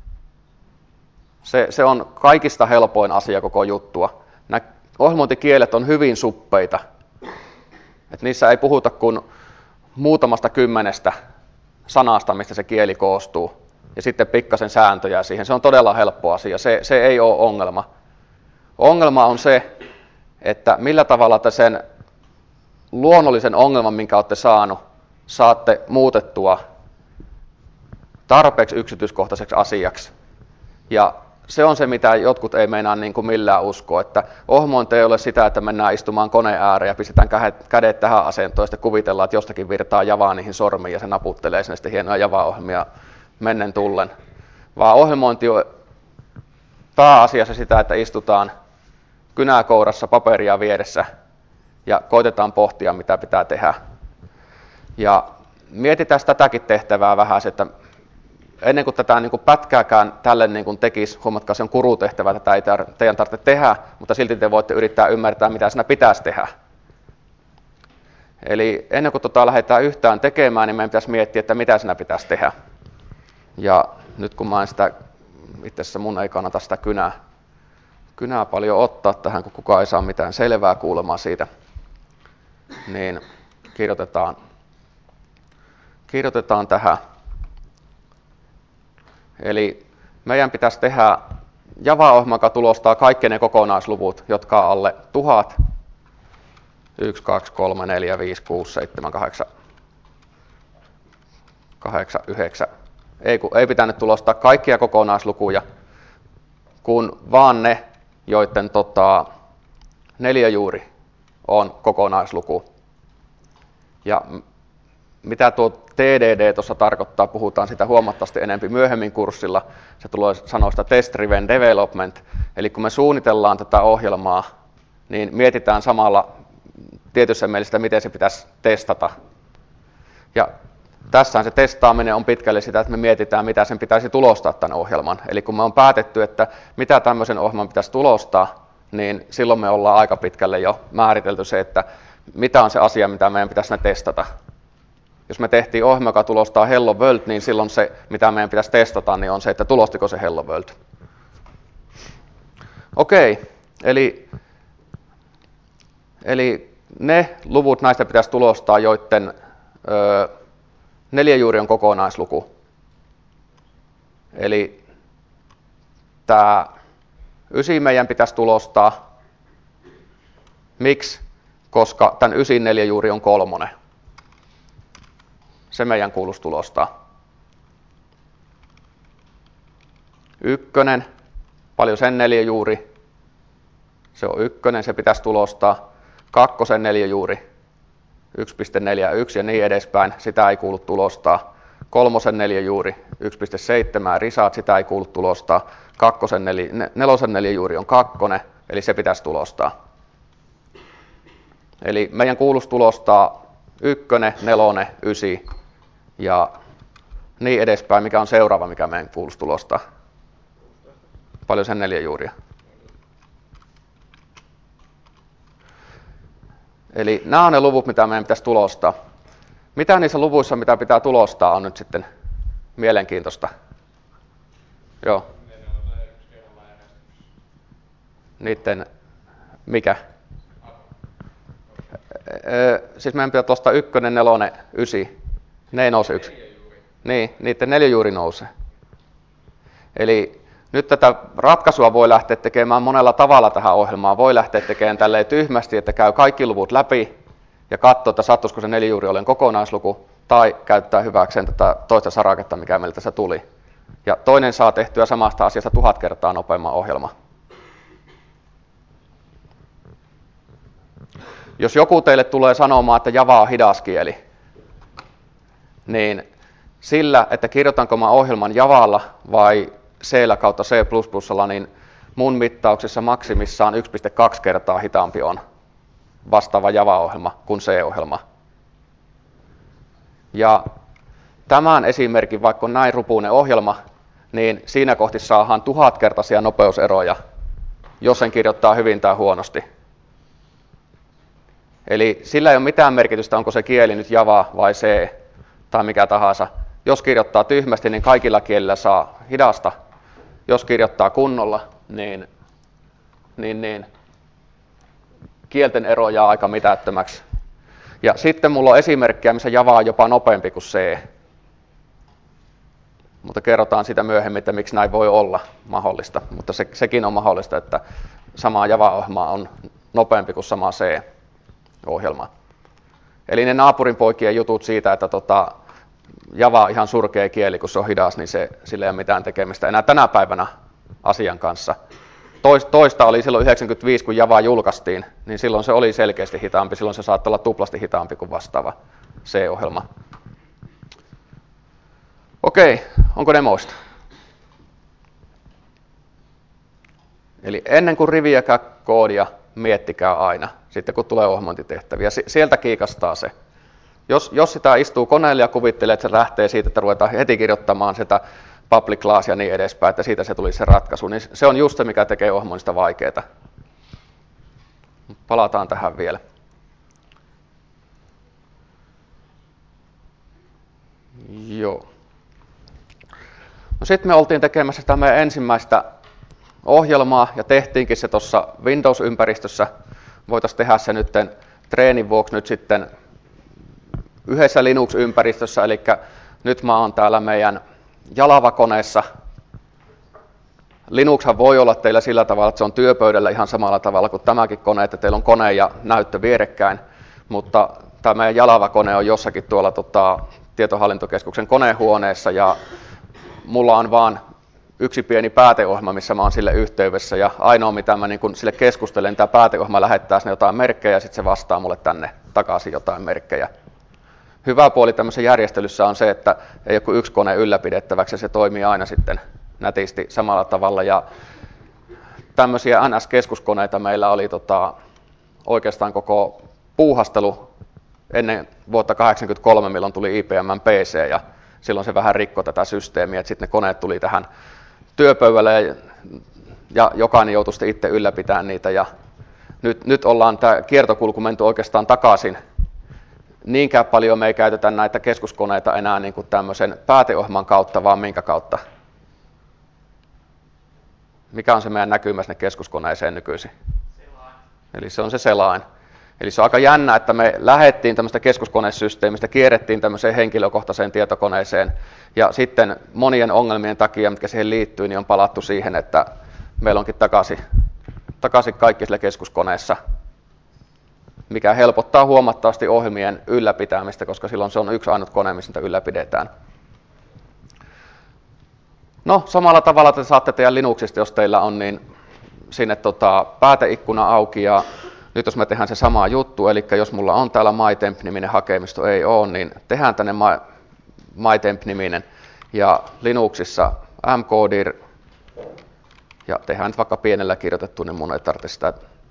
Speaker 1: Se on kaikista helpoin asia koko juttua. Nämä ohjelmointikielet on hyvin suppeita. Et niissä ei puhuta kuin muutamasta 10 sanasta, mistä se kieli koostuu. Ja sitten pikkasen sääntöjä siihen. Se on todella helppo asia. Se ei ole ongelma. Ongelma on se, että millä tavalla te sen luonnollisen ongelman, minkä olette saanut, saatte muutettua tarpeeksi yksityiskohtaiseksi asiaksi. Ja se on se, mitä jotkut ei meinaa niin kuin millään uskoa, että ohjelmointi ei ole sitä, että mennään istumaan koneen ääreen ja pistetään kädet tähän asentoon ja sitten kuvitellaan, että jostakin virtaa javaa niihin sormiin ja se naputtelee sinne sitten hienoja java-ohjelmia mennen tullen. Vaan ohjelmointi on pääasiassa sitä, että istutaan kynäkourassa paperia vieressä ja koitetaan pohtia, mitä pitää tehdä. Ja mietitään tätäkin tehtävää vähän, että ennen kuin tätä niin kuin pätkääkään tälle niin kuin tekisi, huomatkaa se on kurutehtävä, tätä ei teidän tarvitse tehdä, mutta silti te voitte yrittää ymmärtää, mitä siinä pitäisi tehdä. Eli ennen kuin lähdetään yhtään tekemään, niin meidän pitäisi miettiä, että mitä siinä pitäisi tehdä. Ja nyt kun mä en sitä, itse asiassa mun ei kannata sitä kynää paljon ottaa tähän, kun kukaan ei saa mitään selvää kuulemaan siitä, niin kirjoitetaan tähän. Eli meidän pitäisi tehdä Java-ohjelma, joka tulostaa kaikki ne kokonaisluvut, jotka on alle 1000. 1, 2, 3, 4, 5, 6, 7, 8, 9. Ei pitänyt tulostaa kaikkia kokonaislukuja, kun vaan ne, joiden neliöjuuri on kokonaisluku. Ja mitä tuo TDD tuossa tarkoittaa, puhutaan sitä huomattavasti enemmän myöhemmin kurssilla. Se tulee sanoa sitä test-driven development. Eli kun me suunnitellaan tätä ohjelmaa, niin mietitään samalla tietyssä mielessä, miten se pitäisi testata. Ja tässä se testaaminen on pitkälle sitä, että me mietitään, mitä sen pitäisi tulostaa tämän ohjelman. Eli kun me on päätetty, että mitä tämmöisen ohjelman pitäisi tulostaa, niin silloin me ollaan aika pitkälle jo määritelty se, että mitä on se asia, mitä meidän pitäisi testata. Jos me tehtiin ohjelma, joka tulostaa Hello World, niin silloin se, mitä meidän pitäisi testata, niin on se, että tulostiko se Hello World. Okei, eli ne luvut näistä pitäisi tulostaa, joiden neliöjuuri on kokonaisluku. Eli tämä 9 meidän pitäisi tulostaa. Miksi? Koska tämän 9 neliöjuuri on 3. Se meidän kuuluisi tulostaa. 1, paljon sen neliöjuuri? Se on 1, se pitäisi tulostaa. 2 neliöjuuri 1,41 ja niin edespäin, sitä ei kuulu tulostaa. 3 neliöjuuri 1,7 risaat, sitä ei kuulu tulostaa. 4 neliöjuuri on 2, eli se pitäisi tulostaa. Eli meidän kuuluisi tulostaa 1, 4, 9 ja niin edespäin, mikä on seuraava, mikä meidän kuuluisi tulostaa. Paljon sen neliöjuuria. Eli nämä on ne luvut, mitä meidän pitäisi tulostaa. Mitä niissä luvuissa, mitä pitää tulostaa, on nyt sitten mielenkiintoista? Joo. Niiden, mikä? Siis meidän pitää tulostaa 1, 4, 9. Ne ei nouse 1. Niin, niiden neliöjuuri nousee. Eli nyt tätä ratkaisua voi lähteä tekemään monella tavalla tähän ohjelmaan. Voi lähteä tekemään tälleen tyhmästi, että käy kaikki luvut läpi ja katsoo, että sattuisiko se neliöjuuri olen kokonaisluku, tai käyttää hyväkseen tätä toista saraketta, mikä meiltä tässä tuli. Ja toinen saa tehtyä samasta asiasta 1000 kertaa nopeamman ohjelman. Jos joku teille tulee sanomaan, että Java on hidas kieli, niin sillä, että kirjoitanko mä ohjelman Javalla vai C/C++, niin mun mittauksissa maksimissaan 1,2 kertaa hitaampi on vastaava Java-ohjelma kuin C-ohjelma. Ja tämän esimerkin, vaikka on näin rupuinen ohjelma, niin siinä kohti saadaan 1000-kertaisia nopeuseroja, jos sen kirjoittaa hyvin tai huonosti. Eli sillä ei ole mitään merkitystä, onko se kieli nyt Java vai C tai mikä tahansa. Jos kirjoittaa tyhmästi, niin kaikilla kielillä saa hidasta. Jos kirjoittaa kunnolla, niin kielten ero jää aika mitättömäksi. Ja sitten mulla on esimerkkejä, missä Java on jopa nopeampi kuin C. Mutta kerrotaan sitä myöhemmin, että miksi näin voi olla mahdollista. Mutta sekin on mahdollista, että sama Java-ohjelma on nopeampi kuin sama C-ohjelma. Eli ne naapurin poikien jutut siitä, että Java on ihan surkea kieli, kun se on hidas, niin sillä ei ole mitään tekemistä enää tänä päivänä asian kanssa. Toista oli silloin 1995, kun Java julkaistiin, niin silloin se oli selkeästi hitaampi. Silloin se saattoi olla tuplasti hitaampi kuin vastaava C-ohjelma. Okei, onko demoista? Eli ennen kuin riviäkään koodia, miettikää aina, sitten kun tulee ohjelmointitehtäviä. Sieltä kiikastaa se. Jos sitä istuu koneelle ja kuvittelee, että se lähtee siitä, että ruvetaan heti kirjoittamaan sitä public class ja niin edespäin, että siitä se tulisi se ratkaisu, niin se on just se, mikä tekee ohjelmoinnista vaikeaa. Palataan tähän vielä. Joo. No sitten me oltiin tekemässä sitä meidän ensimmäistä ohjelmaa ja tehtiinkin se tuossa Windows-ympäristössä. Voitaisiin tehdä se nyt treenin vuoksi nyt sitten yhdessä Linux-ympäristössä, eli nyt mä oon täällä meidän Jalava-koneessa. Linuxhan voi olla teillä sillä tavalla, että se on työpöydällä ihan samalla tavalla kuin tämäkin kone, että teillä on kone ja näyttö vierekkäin, mutta tämä meidän Jalava-kone on jossakin tuolla tietohallintokeskuksen konehuoneessa ja mulla on vaan yksi pieni pääteohjelma, missä mä oon sille yhteydessä ja ainoa mitä mä niin sille keskustelen, tämä pääteohjelma lähettää sinne jotain merkkejä ja sitten se vastaa mulle tänne takaisin jotain merkkejä. Hyvä puoli tämmöisessä järjestelyssä on se, että ei ole kuin yksi kone ylläpidettäväksi ja se toimii aina sitten nätisti samalla tavalla. Ja tämmöisiä NS-keskuskoneita meillä oli oikeastaan koko puuhastelu ennen vuotta 1983, milloin tuli IBM:n PC ja silloin se vähän rikkoi tätä systeemiä, että sitten ne koneet tuli tähän työpöydälle ja jokainen joutui sitten itse ylläpitämään niitä. Ja nyt ollaan tämä kiertokulku menty oikeastaan takaisin. Niinkään paljon me ei käytetä näitä keskuskoneita enää niin kuin tämmöisen pääteohjelman kautta, vaan minkä kautta? Mikä on se meidän näkymä sinne keskuskoneeseen nykyisin?
Speaker 2: Selain.
Speaker 1: Eli se on se selain. Eli se on aika jännä, että me lähdettiin tämmöistä keskuskonesysteemistä, kierrettiin tämmöiseen henkilökohtaiseen tietokoneeseen ja sitten monien ongelmien takia, mitkä siihen liittyy, niin on palattu siihen, että meillä onkin takaisin kaikki sillä keskuskoneessa, mikä helpottaa huomattavasti ohjelmien ylläpitämistä, koska silloin se on yksi ainut kone, missä niitä ylläpidetään. No, samalla tavalla te saatte tehdä Linuxista, jos teillä on niin sinne pääteikkuna auki ja nyt jos me tehdään se sama juttu, eli jos mulla on täällä mytemp-niminen hakemisto, ei ole, niin tehdään tänne mytemp-niminen ja Linuxissa mcodir ja tehdään nyt vaikka pienellä kirjoitettu, niin mun ei tarvitse sitä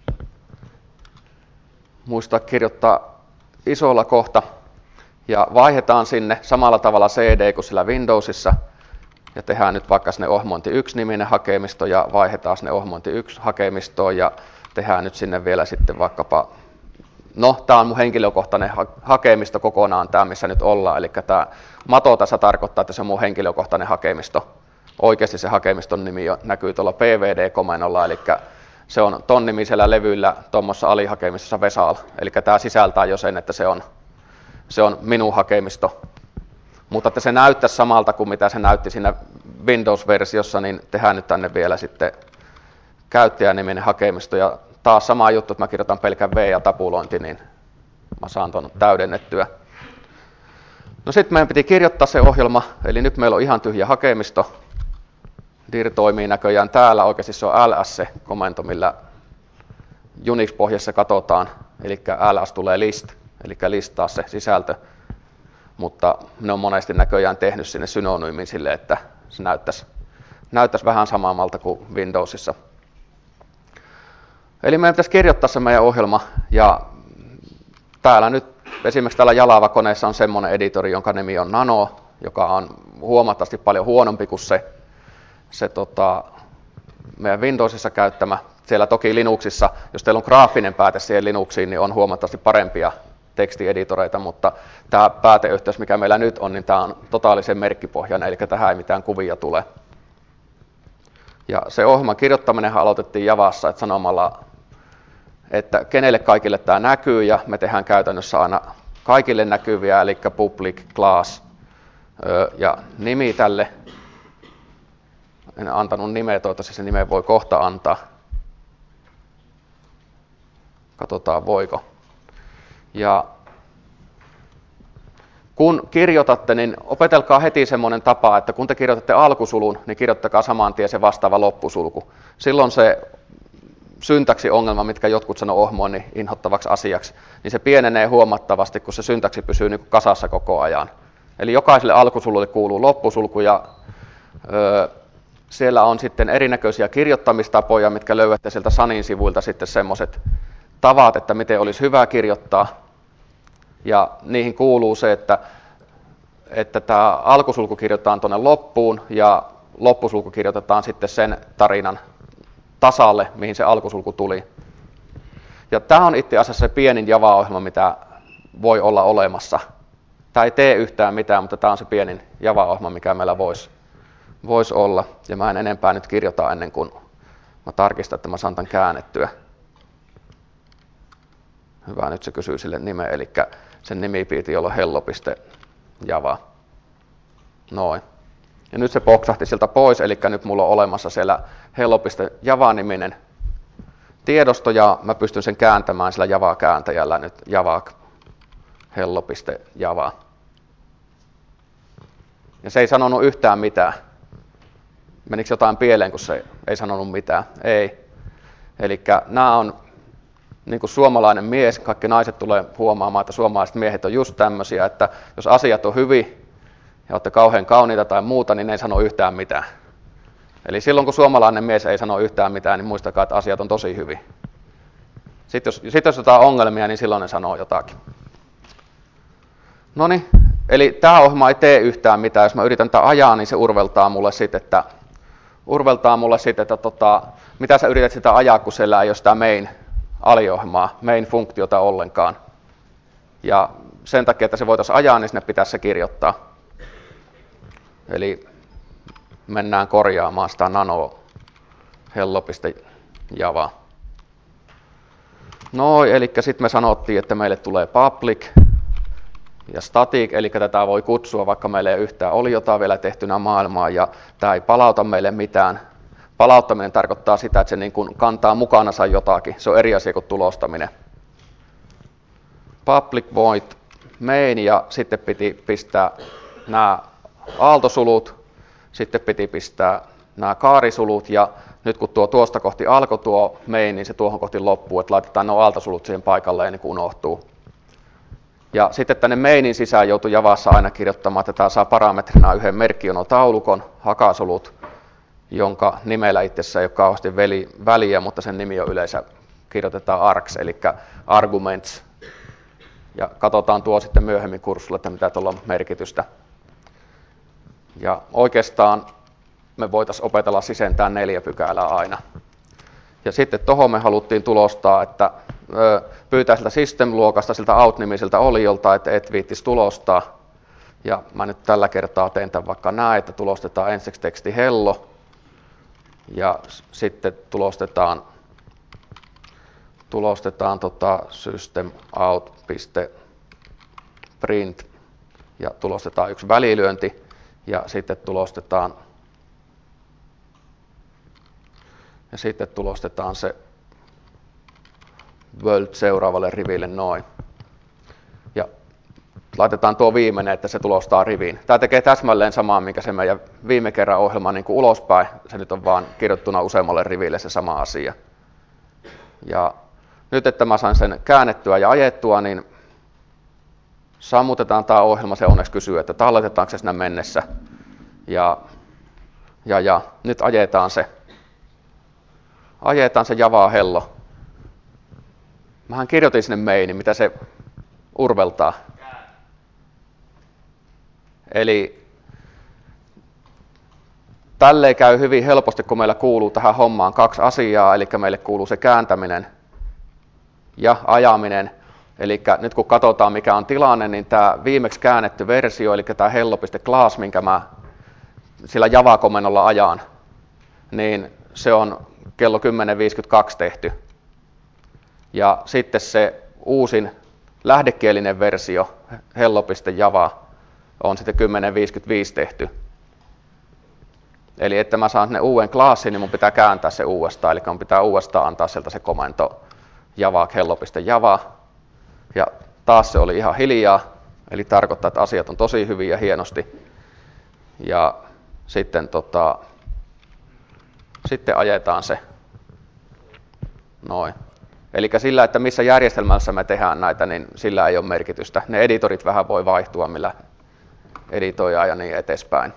Speaker 1: muistaa kirjoittaa isolla kohta ja vaihdetaan sinne samalla tavalla cd kuin sillä Windowsissa ja tehdään nyt vaikka sinne ohjelmointi 1-niminen hakemisto ja vaihdetaan sinne ohjelmointi 1 hakemistoon ja tehdään nyt sinne vielä sitten vaikkapa, no tämä on mun henkilökohtainen hakemisto kokonaan tämä missä nyt ollaan, eli tämä mato tässä tarkoittaa, että se on mun henkilökohtainen hakemisto. Oikeasti se hakemiston nimi näkyy tuolla pvd-komennolla, eli se on ton nimisellä levyllä tuommoisessa alihakemistossa Vesal, eli tämä sisältää jo sen, että se on minun hakemisto. Mutta että se näyttäisi samalta kuin mitä se näytti siinä Windows-versiossa, niin tehdään nyt tänne vielä sitten käyttäjäniminen hakemisto. Ja taas sama juttu, että mä kirjoitan pelkän V ja tapulointi, niin mä saan tuon täydennettyä. No sitten meidän piti kirjoittaa se ohjelma, eli nyt meillä on ihan tyhjä hakemisto. Dir toimii näköjään täällä, oikeasti se on ls se komento, millä Unix-pohjassa katsotaan, eli ls tulee list, eli listaa se sisältö. Mutta ne on monesti näköjään tehnyt sinne synonyymin sille, että se näyttäisi vähän samalta kuin Windowsissa. Eli meidän pitäisi kirjoittaa se meidän ohjelma, ja täällä nyt esimerkiksi täällä Jalava-koneessa on semmoinen editori, jonka nimi on Nano, joka on huomattavasti paljon huonompi kuin se meidän Windowsissa käyttämä. Siellä toki Linuxissa, jos teillä on graafinen pääte siihen Linuxiin, niin on huomattavasti parempia tekstieditoreita, mutta tämä pääteyhteys, mikä meillä nyt on, niin tämä on totaalisen merkkipohjainen, eli tähän ei mitään kuvia tule. Ja se ohjelman kirjoittaminen aloitettiin Javassa, että sanomalla, että kenelle kaikille tämä näkyy, ja me tehdään käytännössä aina kaikille näkyviä, eli public class ja nimi tälle. En antanut nimeä, toivottavasti se nimen voi kohta antaa. Katsotaan voiko. Ja kun kirjoitatte, niin opetelkaa heti semmoinen tapa, että kun te kirjoitatte alkusulun, niin kirjoittakaa saman tien se vastaava loppusulku. Silloin se syntaksiongelma, mitkä jotkut sanoo ohmoinnin inhottavaksi asiaksi, niin se pienenee huomattavasti, kun se syntaksi pysyy niin kuin kasassa koko ajan. Eli jokaiselle alkusululle kuuluu loppusulku, ja siellä on sitten erinäköisiä kirjoittamistapoja, mitkä löydätte sieltä Sunin sivuilta sitten semmoiset tavat, että miten olisi hyvä kirjoittaa. Ja niihin kuuluu se, että tämä alkusulku kirjoitetaan tuonne loppuun ja loppusulku kirjoitetaan sitten sen tarinan tasalle, mihin se alkusulku tuli. Ja tämä on itse asiassa se pienin Java-ohjelma, mitä voi olla olemassa. Tämä ei tee yhtään mitään, mutta tämä on se pienin Java-ohjelma, mikä meillä voisi olla. Ja mä en enempää nyt kirjoita ennen kuin mä tarkistan, että mä saan tämän käännettyä. Hyvä, nyt se kysyy sille nimen, eli sen nimi piti olla hello.java. Noin. Ja nyt se poksahti sieltä pois, eli nyt mulla on olemassa siellä hello.java-niminen tiedosto, ja mä pystyn sen kääntämään sillä Java-kääntäjällä nyt Java hello.java. Ja se ei sanonut yhtään mitään. Menikö jotain pieleen, kun se ei sanonut mitään? Ei. Eli nämä on niin kuin suomalainen mies, kaikki naiset tulee huomaamaan, että suomalaiset miehet on just tämmöisiä, että jos asiat on hyvin ja olette kauhean kauniita tai muuta, niin ne ei sano yhtään mitään. Eli silloin kun suomalainen mies ei sano yhtään mitään, niin muistakaa, että asiat on tosi hyvin. Sitten jos jotain ongelmia, niin silloin ne sanoo jotakin. Noniin, eli tämä ohjelma ei tee yhtään mitään. Jos mä yritän tätä ajaa, niin se urveltaa mulle sitten, että mitä sä yrität sitä ajaa, kun siellä ei ole sitä main-aliohjelmaa, main-funktiota ollenkaan. Ja sen takia, että se voitaisiin ajaa, niin sinne pitäisi se kirjoittaa. Eli mennään korjaamaan sitä nano hello.java. No, eli sitten me sanottiin, että meille tulee public ja static, eli tätä voi kutsua, vaikka meillä ei yhtään oli jotain vielä tehtynä maailmaan, ja tämä ei palauta meille mitään. Palauttaminen tarkoittaa sitä, että se niin kuin kantaa mukanansa jotakin. Se on eri asia kuin tulostaminen. Public void main, ja sitten piti pistää nämä aaltosulut, sitten piti pistää nämä kaarisulut, ja nyt kun tuosta kohti alkoi tuo main, niin se tuohon kohti loppuu, että laitetaan nuo aaltosulut siihen paikalleen, niin kuin unohtuu. Ja sitten tänne mainin sisään joutui Javassa aina kirjoittamaan, että tämä saa parametrina yhden merkkionotaulukon, hakasulut, jonka nimellä itsessään ei ole kauheasti väliä, mutta sen nimi on yleensä kirjoitetaan args, eli arguments. Ja katsotaan tuo sitten myöhemmin kurssilla, että mitä tuolla on merkitystä. Ja oikeastaan me voitaisiin opetella sisentää 4 pykälää aina. Ja sitten tuohon me haluttiin tulostaa, että pyytää siltä system-luokasta, siltä out-nimiseltä oliolta, että et viittisi tulostaa. Ja mä nyt tällä kertaa teen tämän vaikka näin, että tulostetaan ensiksi teksti hello. Ja sitten tulostetaan system out.print ja tulostetaan yksi välilyönti ja sitten tulostetaan se world seuraavalle riville noin. Ja laitetaan tuo viimeinen, että se tulostaa riviin. Tämä tekee täsmälleen samaa, mikä se meidän viime kerran ohjelma niin kuin ulospäin. Se nyt on vaan kirjoittuna useammalle riville se sama asia. Ja nyt, että mä sain sen käännettyä ja ajettua, niin sammutetaan tämä ohjelma. Se onneksi kysyy, että talletetaanko se sinne mennessä. Ja nyt ajetaan se Java hello. Mähän kirjoitin sinne mainin, mitä se urveltaa. Eli tälleen käy hyvin helposti, kun meillä kuuluu tähän hommaan 2 asiaa, eli meille kuuluu se kääntäminen ja ajaminen. Eli nyt kun katsotaan mikä on tilanne, niin tämä viimeksi käännetty versio, eli tämä hello.class, minkä mä sillä Java-komennolla ajan, niin se on kello 10.52 tehty. Ja sitten se uusin lähdekielinen versio, hello.java, on sitten 10.55 tehty. Eli että mä saan sinne uuden klassin, niin mun pitää kääntää se uudestaan. Eli mun pitää uudestaan antaa sieltä se komento java hello.java. Ja taas se oli ihan hiljaa. Eli tarkoittaa, että asiat on tosi hyvin ja hienosti. Ja sitten, sitten ajetaan se noin. Eli sillä, että missä järjestelmässä me tehdään näitä, niin sillä ei ole merkitystä. Ne editorit vähän voi vaihtua, millä editoidaan ja niin eteenpäin.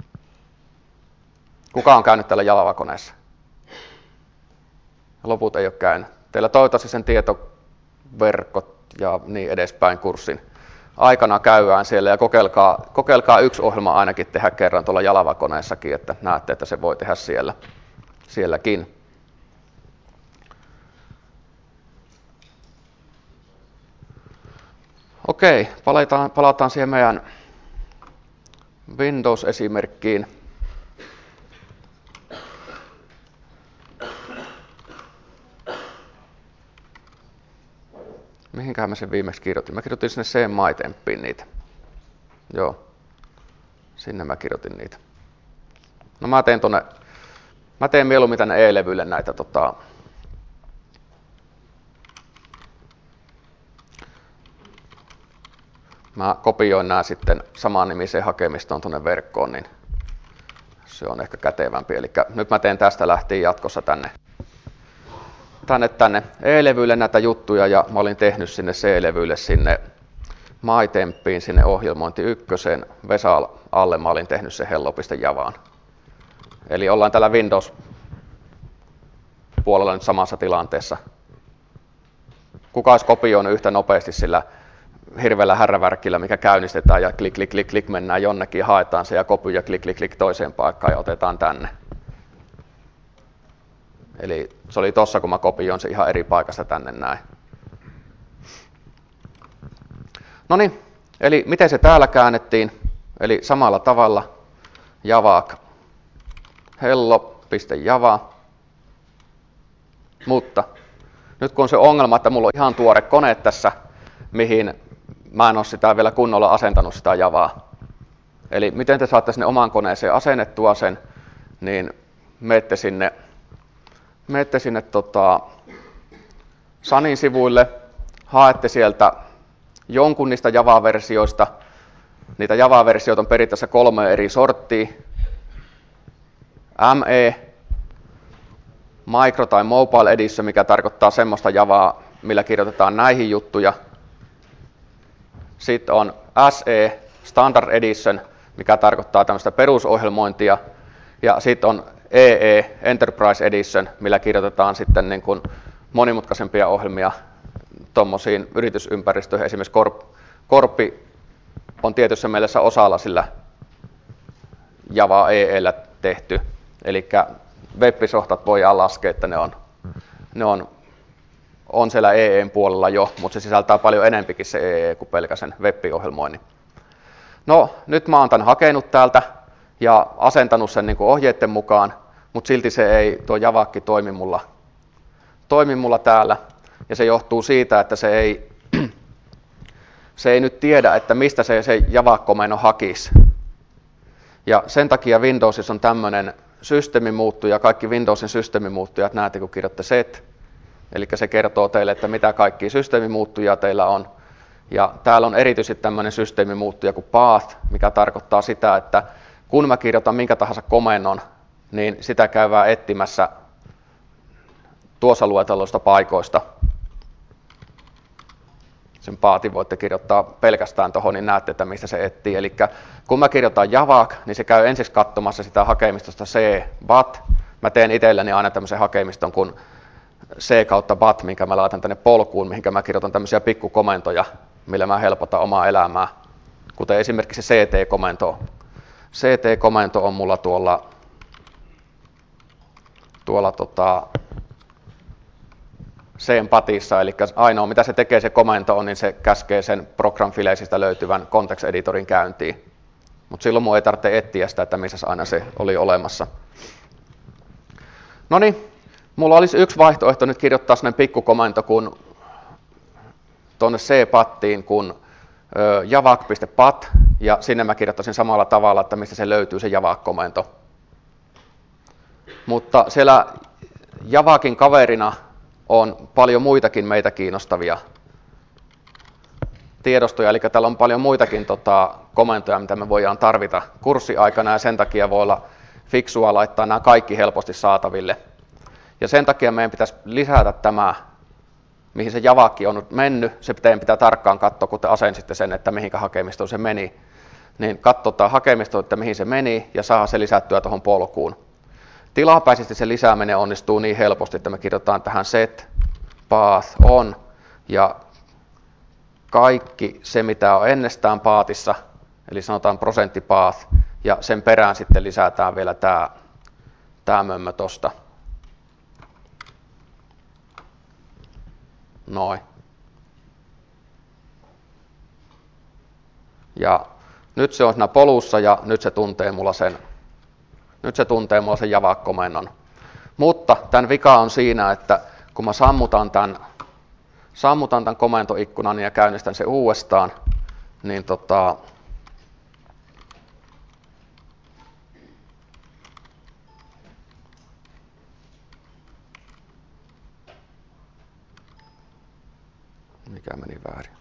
Speaker 1: Kuka on käynyt täällä Java-koneessa? Loput ei ole käynyt. Teillä toivottavasti sen tietoverkot ja niin edespäin kurssin aikana käydään siellä ja kokeilkaa yksi ohjelma ainakin tehdä kerran tuolla Java-koneessakin, että näette, että se voi tehdä sielläkin. Okei, palataan siihen meidän Windows-esimerkkiin. Mihinkähän mä sen viimeksi kirjoitin? Mä kirjoitin sinne CMyTempiin niitä. Joo, sinne mä kirjoitin niitä. No mä teen mieluummin tänne E-levylle näitä mä kopioin nämä sitten samaan nimiseen hakemistoon tuonne verkkoon, niin se on ehkä kätevämpi. Eli nyt mä teen tästä lähtien jatkossa tänne E-levylle näitä juttuja, ja mä olin tehnyt sinne C-levylle sinne MyTempiin, sinne ohjelmointi 1, Vesal alle mä olin tehnyt se hello.javaan. Eli ollaan täällä Windows-puolella nyt samassa tilanteessa. Kuka olisi kopioinut yhtä nopeasti sillä hirveällä härrävärkillä, mikä käynnistetään ja klik, klik, klik, klik, mennään jonnekin ja haetaan se ja kopio ja klik, klik, klik toiseen paikkaan ja otetaan tänne. Eli se oli tossa, kun mä kopioin se ihan eri paikasta tänne näin. No niin, eli miten se täällä käännettiin? Eli samalla tavalla java hello.java. Mutta nyt kun on se ongelma, että mulla on ihan tuore kone tässä, mihin mä en ole sitä vielä kunnolla asentanut sitä javaa. Eli miten te saatte sinne omaan koneeseen asennettua sen, niin menette sinne Sunin sivuille, haette sieltä jonkun niistä Java-versioista. Niitä Java-versioita on periaatteessa 3 eri sorttia. ME, Micro tai Mobile Edition, mikä tarkoittaa semmoista Javaa, millä kirjoitetaan näihin juttuja. Sitten on SE, Standard Edition, mikä tarkoittaa tämmöistä perusohjelmointia. Ja sitten on EE, Enterprise Edition, millä kirjoitetaan sitten niin kuin monimutkaisempia ohjelmia tuommoisiin yritysympäristöihin. Esimerkiksi Korppi on tietyssä mielessä osalla sillä Java EEllä tehty. Eli web-sohtat voidaan laskea, että ne on siellä EEn puolella jo, mutta se sisältää paljon enempikin se EE kuin pelkäsen web-ohjelmoinnin. No, nyt mä oon tämän hakenut täältä ja asentanut sen niin kuin ohjeiden mukaan, mutta silti tuo Javakki toimi mulla täällä. Ja se johtuu siitä, että se ei nyt tiedä, että mistä se Java-komeno hakisi. Ja sen takia Windowsissa on tämmöinen systeemimuuttuja, kaikki Windowsin systeemimuuttujat näette, kun kirjoitte set. Eli se kertoo teille, että mitä kaikkia systeemimuuttujia teillä on. Ja täällä on erityisesti tämmöinen systeemimuuttuja kuin path, mikä tarkoittaa sitä, että kun mä kirjoitan minkä tahansa komennon, niin sitä käydään etsimässä tuossa luetelluista paikoista. Sen paatin voitte kirjoittaa pelkästään tuohon, niin näette, että mistä se etsii. Eli kun mä kirjoitan Javak, niin se käy ensiksi katsomassa sitä hakemistosta C, but mä teen itselleni aina tämmöisen hakemiston kuin C kautta bat, minkä mä laitan tänne polkuun, mihinkä mä kirjoitan tämmöisiä pikkukomentoja, millä mä helpotan omaa elämää. Kuten esimerkiksi se CT-komento. CT-komento on mulla tuolla C-patissa, eli ainoa mitä se tekee se komento on, niin se käskee sen program fileisistä löytyvän context editorin käyntiin. Mutta silloin mun ei tarvitse etsiä sitä, että missä aina se oli olemassa. No niin, mulla olisi yksi vaihtoehto nyt kirjoittaa sellainen pikkukomento kun tuonne C-pattiin kun javak.pat, ja sinne mä kirjoittaisin samalla tavalla, että mistä se löytyy se javak-komento. Mutta siellä javakin kaverina on paljon muitakin meitä kiinnostavia tiedostoja, eli täällä on paljon muitakin komentoja, mitä me voidaan tarvita kurssiaikana, ja sen takia voi olla fiksua laittaa nämä kaikki helposti saataville. Ja sen takia meidän pitäisi lisätä tämä, mihin se javakki on nyt mennyt. Se pitää tarkkaan katsoa, kun te asensitte sen, että mihinkä hakemistoon se meni. Niin katsotaan hakemistoon, että mihin se meni, ja saa se lisättyä tuohon polkuun. Tilapäisesti se lisääminen onnistuu niin helposti, että me kirjoitetaan tähän set path on, ja kaikki se, mitä on ennestään paatissa, eli sanotaan %path, ja sen perään sitten lisätään vielä tämä mömmö tosta. Noin. Ja nyt se on siinä polussa ja nyt se tuntee mulla sen javak-komennon. Mutta tämän vika on siinä, että kun mä sammutan tämän komentoikkunan ja käynnistän sen uudestaan, niin mikä meni väärin?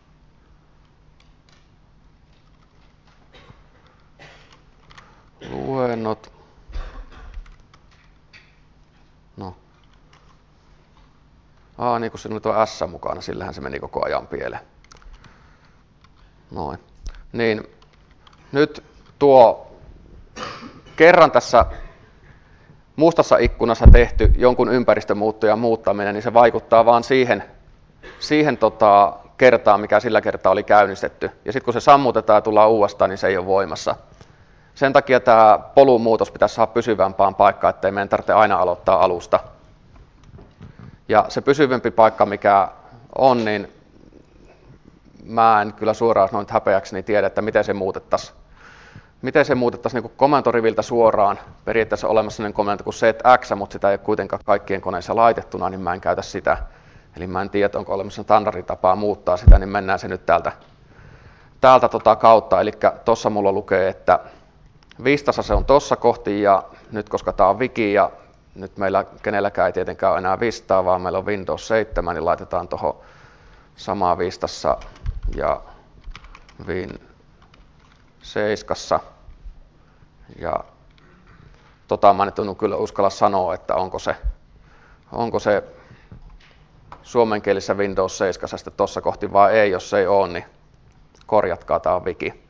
Speaker 1: Luennot. No. Niin kun siinä oli tuo S mukana, sillähän se meni koko ajan pieleen. Noin. Niin, nyt tuo kerran tässä mustassa ikkunassa tehty jonkun ympäristömuuttujan muuttaminen, niin se vaikuttaa vaan siihen kertaan, mikä sillä kertaa oli käynnistetty. Ja sitten kun se sammutetaan ja tullaan uudestaan, niin se ei ole voimassa. Sen takia tämä polun muutos pitäisi saada pysyvämpään paikkaan, ettei meidän tarvitse aina aloittaa alusta. Ja se pysyvämpi paikka, mikä on, niin mä en kyllä suoraan noin häpeäkseni tiedä, että miten se muutettaisiin. Miten se muutettaisiin niin komentoriviltä suoraan. Periaatteessa olemassa sellainen komento kuin set x, mutta sitä ei ole kuitenkaan kaikkien koneissa laitettuna, niin mä en käytä sitä. Eli mä en tiedä, onko olemassa standarditapaa muuttaa sitä, niin mennään se nyt täältä kautta. Eli tuossa mulla lukee, että Vistassa se on tuossa kohti, ja nyt koska tämä on wiki, ja nyt meillä kenelläkään ei tietenkään ole enää Vistaa, vaan meillä on Windows 7, niin laitetaan tuohon samaa Vistassa ja Win 7. Ja mä nyt en kyllä uskalla sanoa, että onko se suomenkielisessä Windows 7 sitten tuossa kohti vai ei. Jos ei ole, niin korjatkaa, tämä on wiki.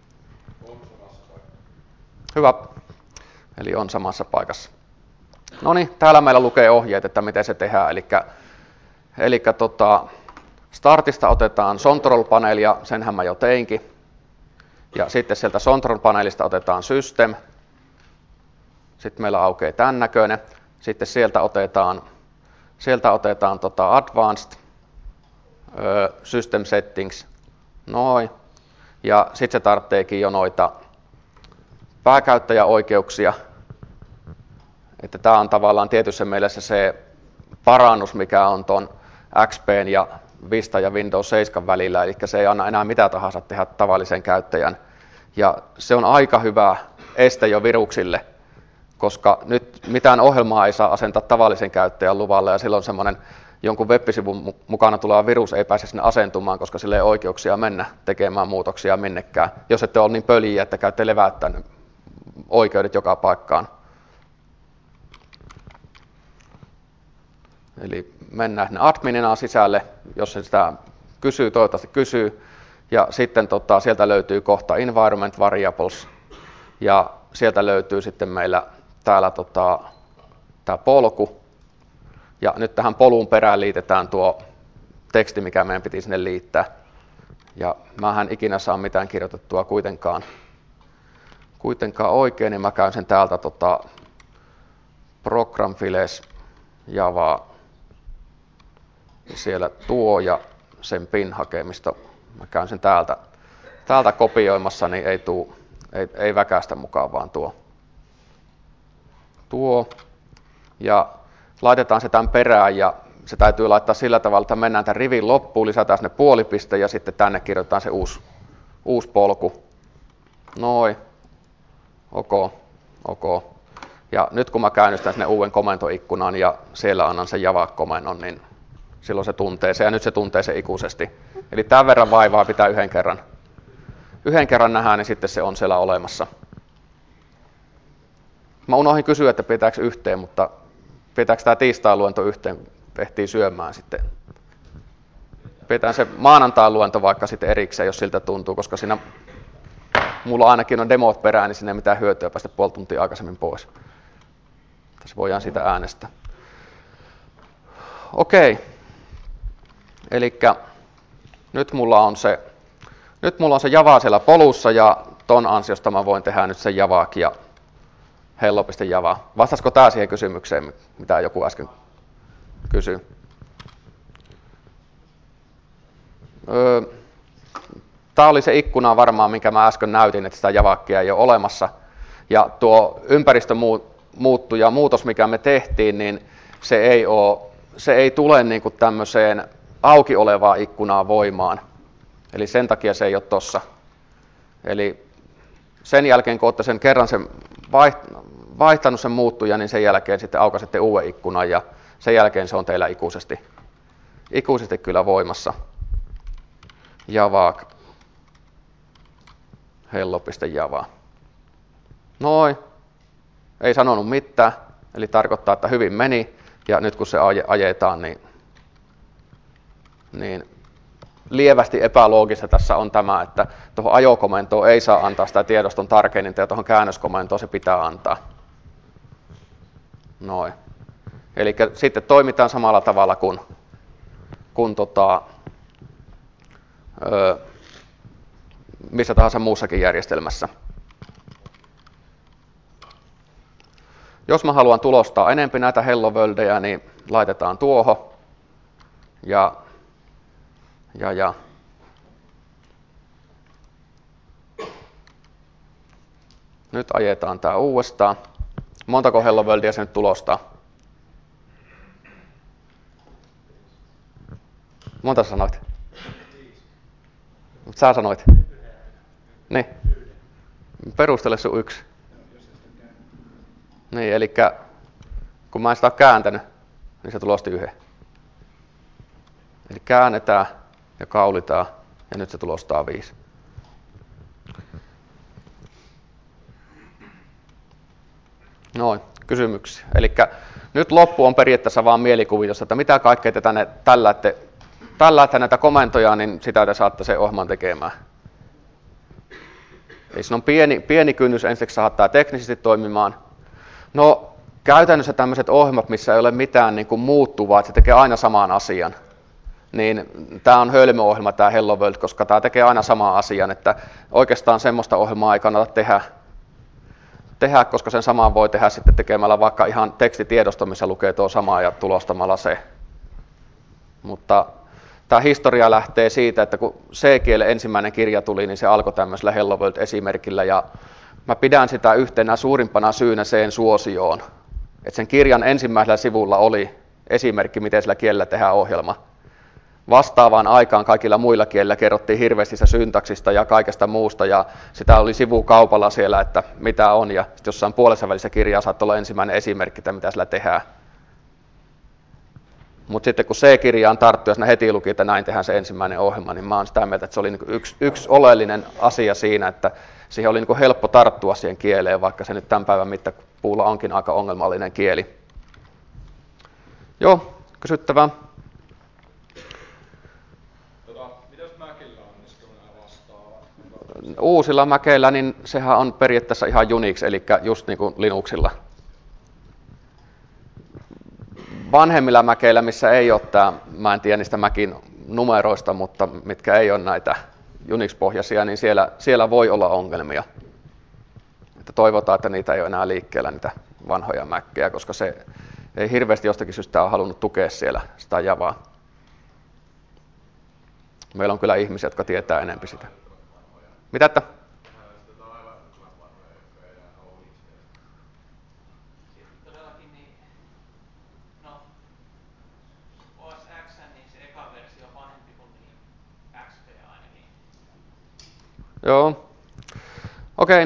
Speaker 1: Hyvä. Eli on samassa paikassa. No niin, täällä meillä lukee ohjeet, että miten se tehdään. Eli startista otetaan control-paneeli, ja senhän mä jo teinkin. Ja sitten sieltä control-paneelista otetaan system. Sitten meillä aukeaa tämän näköinen. Sitten sieltä otetaan advanced system settings. Noin. Ja sitten se tarvitseekin jo noita pääkäyttäjäoikeuksia. Että tämä on tavallaan tietyssä mielessä se parannus, mikä on tuon XP:n ja Vista ja Windows 7 välillä, eli se ei anna enää mitä tahansa tehdä tavallisen käyttäjän. Ja se on aika hyvä este jo viruksille, koska nyt mitään ohjelmaa ei saa asentaa tavallisen käyttäjän luvalle, ja silloin semmoinen jonkun web-sivun mukana tuleva virus ei pääse sinne asentumaan, koska sillä ei ole oikeuksia mennä tekemään muutoksia minnekään, jos ette ole niin pöliä, että käytte leväyttämään oikeudet joka paikkaan. Eli mennään sinne adminina sisälle, jos se sitä kysyy, toivottavasti kysyy. Ja sitten sieltä löytyy kohta environment variables. Ja sieltä löytyy sitten meillä täällä tämä polku. Ja nyt tähän polun perään liitetään tuo teksti, mikä meidän piti sinne liittää. Ja mähän ikinä saa mitään kirjoitettua kuitenkaan oikein, niin mä käyn sen täältä Program Files Java, siellä tuo ja sen pin-hakemisto. Mä käyn sen täältä kopioimassa, niin ei väkästä mukaan, vaan tuo. Ja laitetaan se tämän perään ja se täytyy laittaa sillä tavalla, että mennään tämän rivin loppuun, lisätään sinne puolipiste ja sitten tänne kirjoitetaan se uusi polku. Noin. Ok. Ja nyt kun mä käynnistän sinne uuden komentoikkunan ja siellä annan sen Java-komennon, niin silloin se tuntee se ja nyt se tuntee se ikuisesti. Eli tämän verran vaivaa pitää yhden kerran nähdä, niin sitten se on siellä olemassa. Mä unohdin kysyä, että pitääkö yhteen, mutta pitääkö tämä tiistain luento yhteen, ehtii syömään sitten. Pidetään se maanantain luento vaikka sitten erikseen, jos siltä tuntuu, koska siinä mulla ainakin on demot perään, niin sinne ei mitään hyötyä päästä puoli tuntia aikaisemmin pois. Tässä voidaan sitä äänestää. Okei. Elikkä nyt mulla on se Java siellä polussa ja ton ansiosta mä voin tehdä nyt sen Javaakin ja hello.java. Vastasiko tää siihen kysymykseen, mitä joku äsken kysyi? Tää oli se ikkuna varmaan, minkä mä äsken näytin, että sitä Javaakia ei ole olemassa. Ja tuo ympäristö muuttui ja muutos, mikä me tehtiin, niin se ei tule niin kuin tämmöiseen auki olevaa ikkunaa voimaan. Eli sen takia se ei ole tossa. Eli sen jälkeen, kun olette sen kerran vaihtanut sen muuttuja, niin sen jälkeen sitten aukaisette uuden ikkunan ja sen jälkeen se on teillä ikuisesti kyllä voimassa. Java, hello.java. Noin. Ei sanonut mitään, eli tarkoittaa, että hyvin meni. Ja nyt kun se ajetaan, niin lievästi epäloogista tässä on tämä, että tuohon ajokomentoon ei saa antaa sitä tiedoston tarkenninta ja tuohon käännöskomentoon se pitää antaa. Noin. Eli sitten toimitaan samalla tavalla kuin missä tahansa muussakin järjestelmässä. Jos mä haluan tulostaa enempi näitä hello worldeja, niin laitetaan tuohon. Ja nyt ajetaan tää uudestaan. Montako hello worldia se nyt tulostaa? Monta sä sanoit? Mut sä sanoit? Niin. Perustele sun yksi. Niin, eli kun mä en sitä ole kääntänyt, niin se tulosti yhden. Eli käännetään ja kaulitaan ja nyt se tulostaa 5. Noin, kysymyksiä. Eli nyt loppu on periaatteessa vaan mielikuvitus, että mitä kaikkea te tällätte näitä komentoja, niin sitä te saatte sen ohjelman tekemään. Eli siinä on pieni kynnys ensiksi saada tämä teknisesti toimimaan. No käytännössä tämmöiset ohjelmat, missä ei ole mitään niin kuin muuttuvaa, että se tekee aina saman asian, niin tämä on hölmöohjelma tämä Hello World, koska tämä tekee aina saman asian, että oikeastaan semmoista ohjelmaa ei kannata tehdä, koska sen saman voi tehdä sitten tekemällä vaikka ihan tekstitiedosto, missä lukee tuo sama ja tulostamalla se. Mutta tämä historia lähtee siitä, että kun C-kielen ensimmäinen kirja tuli, niin se alkoi tämmöisellä Hello World-esimerkillä ja mä pidän sitä yhtenä suurimpana syynä sen suosioon, että sen kirjan ensimmäisellä sivulla oli esimerkki, miten sillä kielellä tehdään ohjelma. Vastaavaan aikaan kaikilla muilla kielillä kerrottiin hirveästi se syntaksista ja kaikesta muusta ja sitä oli sivukaupalla siellä, että mitä on ja sitten jossain puolessa välissä kirjaa saattoi olla ensimmäinen esimerkki, että mitä sillä tehdään. Mutta sitten kun C-kirjaan tarttui ja siinä heti luki, että näin tehdään se ensimmäinen ohjelma, niin mä oon sitä mieltä, että se oli yksi oleellinen asia siinä, että siihen oli helppo tarttua siihen kieleen, vaikka se nyt tämän päivän mittapuulla onkin aika ongelmallinen kieli. Joo, kysyttävää.
Speaker 4: Mitäs Mäkillä onnistuu nämä vastaavat?
Speaker 1: Uusilla Mäkeillä, niin sehän on periaatteessa ihan Unix, eli just niin kuin Linuxilla. vanhemmilla mäkeillä, missä ei ole tämä, mä en tiedä niistä mäkin numeroista, mutta mitkä ei ole näitä Unix-pohjaisia, niin siellä voi olla ongelmia. Että toivotaan, että niitä ei ole enää liikkeellä, niitä vanhoja mäkkejä, koska se ei hirveästi jostakin syystä ole halunnut tukea siellä sitä Javaa. Meillä on kyllä ihmisiä, jotka tietää enemmän sitä. Mitä että?
Speaker 2: Todellakin niin, no, OS X, niin se eka versio on vanhempi kuin niin XP ainakin.
Speaker 1: Joo. Okei.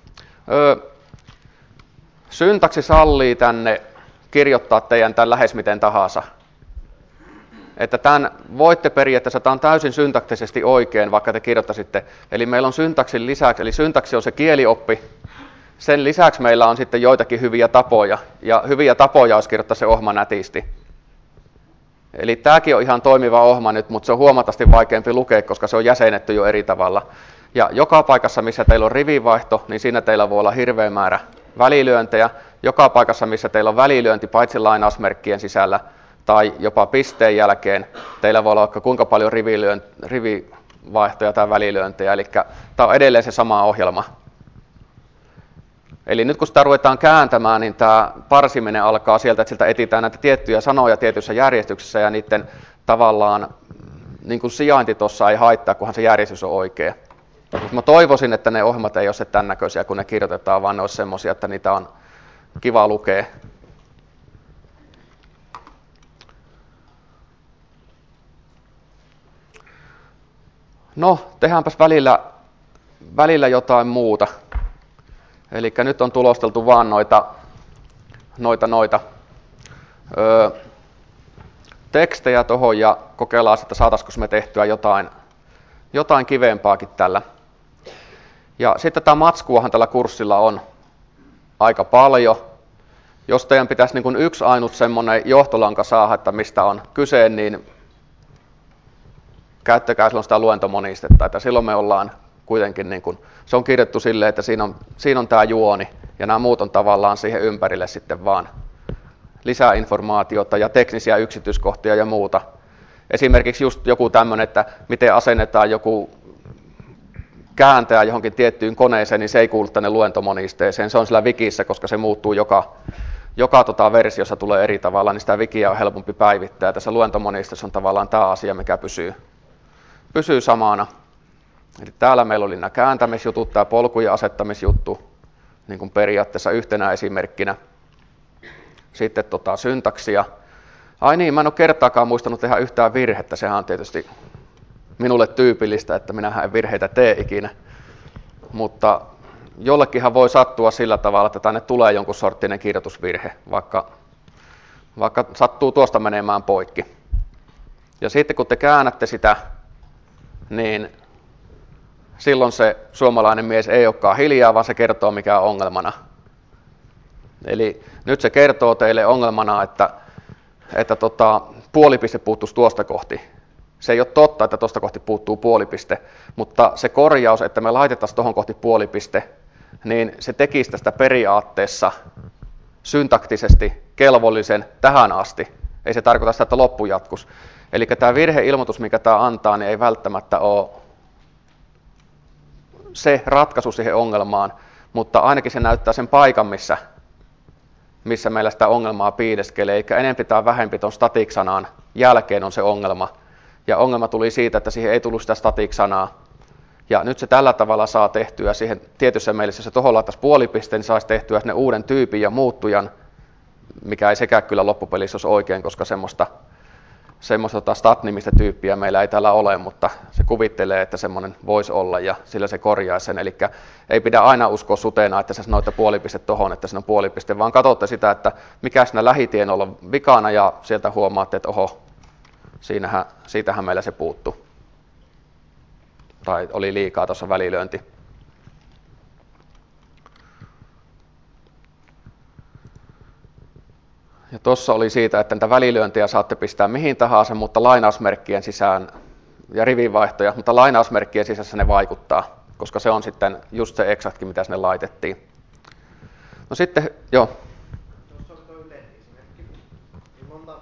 Speaker 1: Syntaksi sallii tänne kirjoittaa teidän tämän lähes miten tahansa. Että tämän voitte periaatteessa, tämä on täysin syntaktisesti oikein, vaikka te kirjoittaisitte. Eli meillä on syntaksin lisäksi, eli syntaksi on se kielioppi. Sen lisäksi meillä on sitten joitakin hyviä tapoja, ja hyviä tapoja olisi kirjoittaa se ohjelma nätisti. Eli tämäkin on ihan toimiva ohjelma nyt, mutta se on huomattavasti vaikeampi lukea, koska se on jäsennetty jo eri tavalla. Ja joka paikassa, missä teillä on rivivaihto, niin siinä teillä voi olla hirveä määrä välilyöntejä. Joka paikassa, missä teillä on välilyönti paitsi lainausmerkkien sisällä tai jopa pisteen jälkeen, teillä voi olla vaikka kuinka paljon rivivaihtoja tai välilyöntejä. Eli tämä on edelleen se sama ohjelma. Eli nyt kun sitä ruvetaan kääntämään, niin tämä parsiminen alkaa sieltä, että sieltä etsitään näitä tiettyjä sanoja tietyissä järjestyksessä ja niiden tavallaan niin kuin sijainti tuossa ei haittaa, kunhan se järjestys on oikea. Mutta mä toivoisin, että ne ohjelmat ei ole se tämän näköisiä, kun ne kirjoitetaan, vaan ne olisi semmoisia, että niitä on kiva lukea. No, tehdäänpäs välillä jotain muuta. Eli nyt on tulosteltu vaan noita tekstejä tuohon ja kokeillaan, että saataisiko me tehtyä jotain kivempaakin tällä. Ja sitten tämä matskuahan tällä kurssilla on aika paljon. Jos teidän pitäisi niin kuin yksi ainut semmoinen johtolanka saada, että mistä on kyse, niin käyttäkää silloin sitä luentomonistetta. Että silloin me ollaan kuitenkin, niin kuin, se on kirjattu silleen, että siinä on tämä juoni ja nämä muut on tavallaan siihen ympärille sitten vaan lisää informaatiota ja teknisiä yksityiskohtia ja muuta. Esimerkiksi just joku tämmöinen, että miten asennetaan joku kääntäjä johonkin tiettyyn koneeseen, niin se ei kuulu tänne luentomonisteeseen. Se on sillä wikissä, koska se muuttuu joka versiossa tulee eri tavalla, niin sitä wikiä on helpompi päivittää. Tässä luentomonisteessa on tavallaan tämä asia, mikä pysyy samana. Eli täällä meillä oli nämä kääntämisjutut, tämä polkujen asettamisjuttu niin kuin periaatteessa yhtenä esimerkkinä. Sitten syntaksia. Ai niin, mä en ole kertaakaan muistanut tehdä yhtään virhettä, sehän on tietysti minulle tyypillistä, että minähän en virheitä tee ikinä. Mutta jollekinhan voi sattua sillä tavalla, että tänne tulee jonkun sorttinen kirjoitusvirhe, vaikka sattuu tuosta menemään poikki. Ja sitten kun te käännätte sitä, niin silloin se suomalainen mies ei olekaan hiljaa, vaan se kertoo mikä on ongelmana. Eli nyt se kertoo teille ongelmana, että puolipiste puuttuisi tuosta kohti. Se ei ole totta, että tuosta kohti puuttuu puolipiste, mutta se korjaus, että me laitetaan tuohon kohti puolipiste, niin se tekisi tästä periaatteessa syntaktisesti kelvollisen tähän asti. Ei se tarkoita sitä, että loppu jatkuisi. Eli tämä virheilmoitus, mikä tämä antaa, niin ei välttämättä ole se ratkaisu siihen ongelmaan, mutta ainakin se näyttää sen paikan, missä meillä sitä ongelmaa piileskelee. Eli enempi tai vähempi tuon static-sanan jälkeen on se ongelma. Ja ongelma tuli siitä, että siihen ei tullut sitä static-sanaa. Ja nyt se tällä tavalla saa tehtyä siihen tietyssä mielessä, jos se tuohon laittaisi puolipisteen, niin saisi tehtyä sinne uuden tyypin ja muuttujan, mikä ei sekään kyllä loppupelissä olisi oikein, koska semmoista stat-nimistä tyyppiä meillä ei täällä ole, mutta se kuvittelee, että semmoinen voisi olla ja sillä se korjaa sen. Eli ei pidä aina uskoa sutena, että se sanoitte puolipiste tohon, että siinä on puolipiste, vaan katsotte sitä, että mikä siinä lähitienolla on vikana ja sieltä huomaatte, että oho, siitähän meillä se puuttuu. Tai oli liikaa tuossa välilyönti. Ja tuossa oli siitä, että niitä välilyöntejä saatte pistää mihin tahansa, mutta lainausmerkkien sisään ja rivinvaihtoja, mutta lainausmerkkien sisässä ne vaikuttaa, koska se on sitten just se exactkin, mitä sinne laitettiin. No sitten, joo.
Speaker 2: Tuossa oli tuo yleinen esimerkki. Niin monta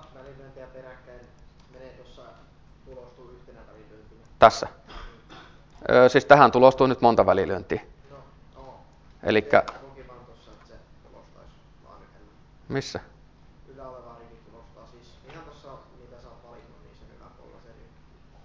Speaker 5: menee tuossa tulostuu yhtenä välilyöntinä?
Speaker 1: Tässä. Siis tähän tulostuu nyt monta välilyöntiä.
Speaker 5: No,
Speaker 1: Elikkä,
Speaker 5: luki vaan tuossa, että se tulostaisi vaan yhdellä.
Speaker 1: missä?
Speaker 5: Ylä oleva rivi tulostaa siis ihan tuossa, mitä sä oot valinnut, niin sen yläpuolella se rivi.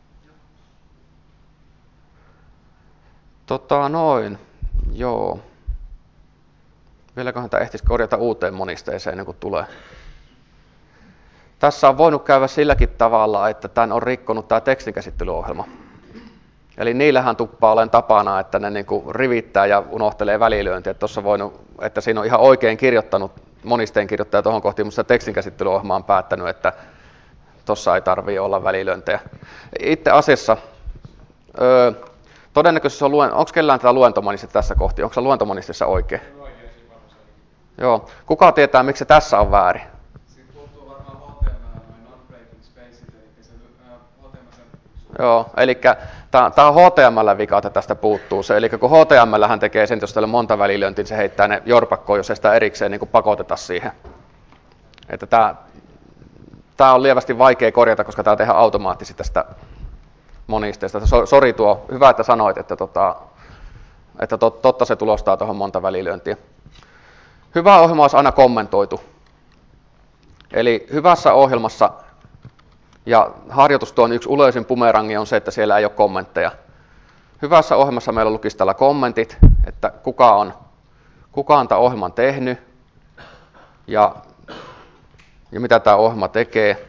Speaker 1: Joo. Vieläköhän tämä ehtisi korjata uuteen monisteeseen ennen kuin tulee. Tässä on voinut käydä silläkin tavalla, että tämän on rikkonut tämä tekstinkäsittelyohjelma. Eli niillähän tuppaa olen tapana, että ne niin kuin rivittää ja unohtelee välilyöntiä. Että siinä on ihan oikein kirjoittanut, monisteen kirjoittaja tuohon kohtiin, mutta tekstinkäsittelyohjelma on päättänyt, että tuossa ei tarvitse olla välilyöntejä. Itse asiassa, todennäköisesti onko kellään tätä luentomonistetta tässä kohti? Onko se luentomonistessa oikein? Joo. Kuka tietää, miksi se tässä on väärin?
Speaker 6: Siitä puuttuu varmaan HTML noin non-breaking spaceit, eli se HTML.
Speaker 1: Joo, eli tämä on HTML-vika, että tästä puuttuu se. Eli kun HTML tekee sen, jos teillä on monta välilyöntiä, niin se heittää ne jorpakkoon, jos ei sitä erikseen niin kuin pakoteta siihen. Että tämä on lievästi vaikea korjata, koska tämä tehdään automaattisesti tästä monisteesta. Sori tuo, hyvä, että sanoit, että totta se tulostaa tuohon monta välilyöntiä. Hyvä ohjelma olisi aina kommentoitu. Eli hyvässä ohjelmassa, ja harjoitustyön yksi yleisin bumerangi on se, että siellä ei ole kommentteja. Hyvässä ohjelmassa meillä lukisi täällä kommentit, että kuka on tämän ohjelman tehnyt ja mitä tämä ohjelma tekee.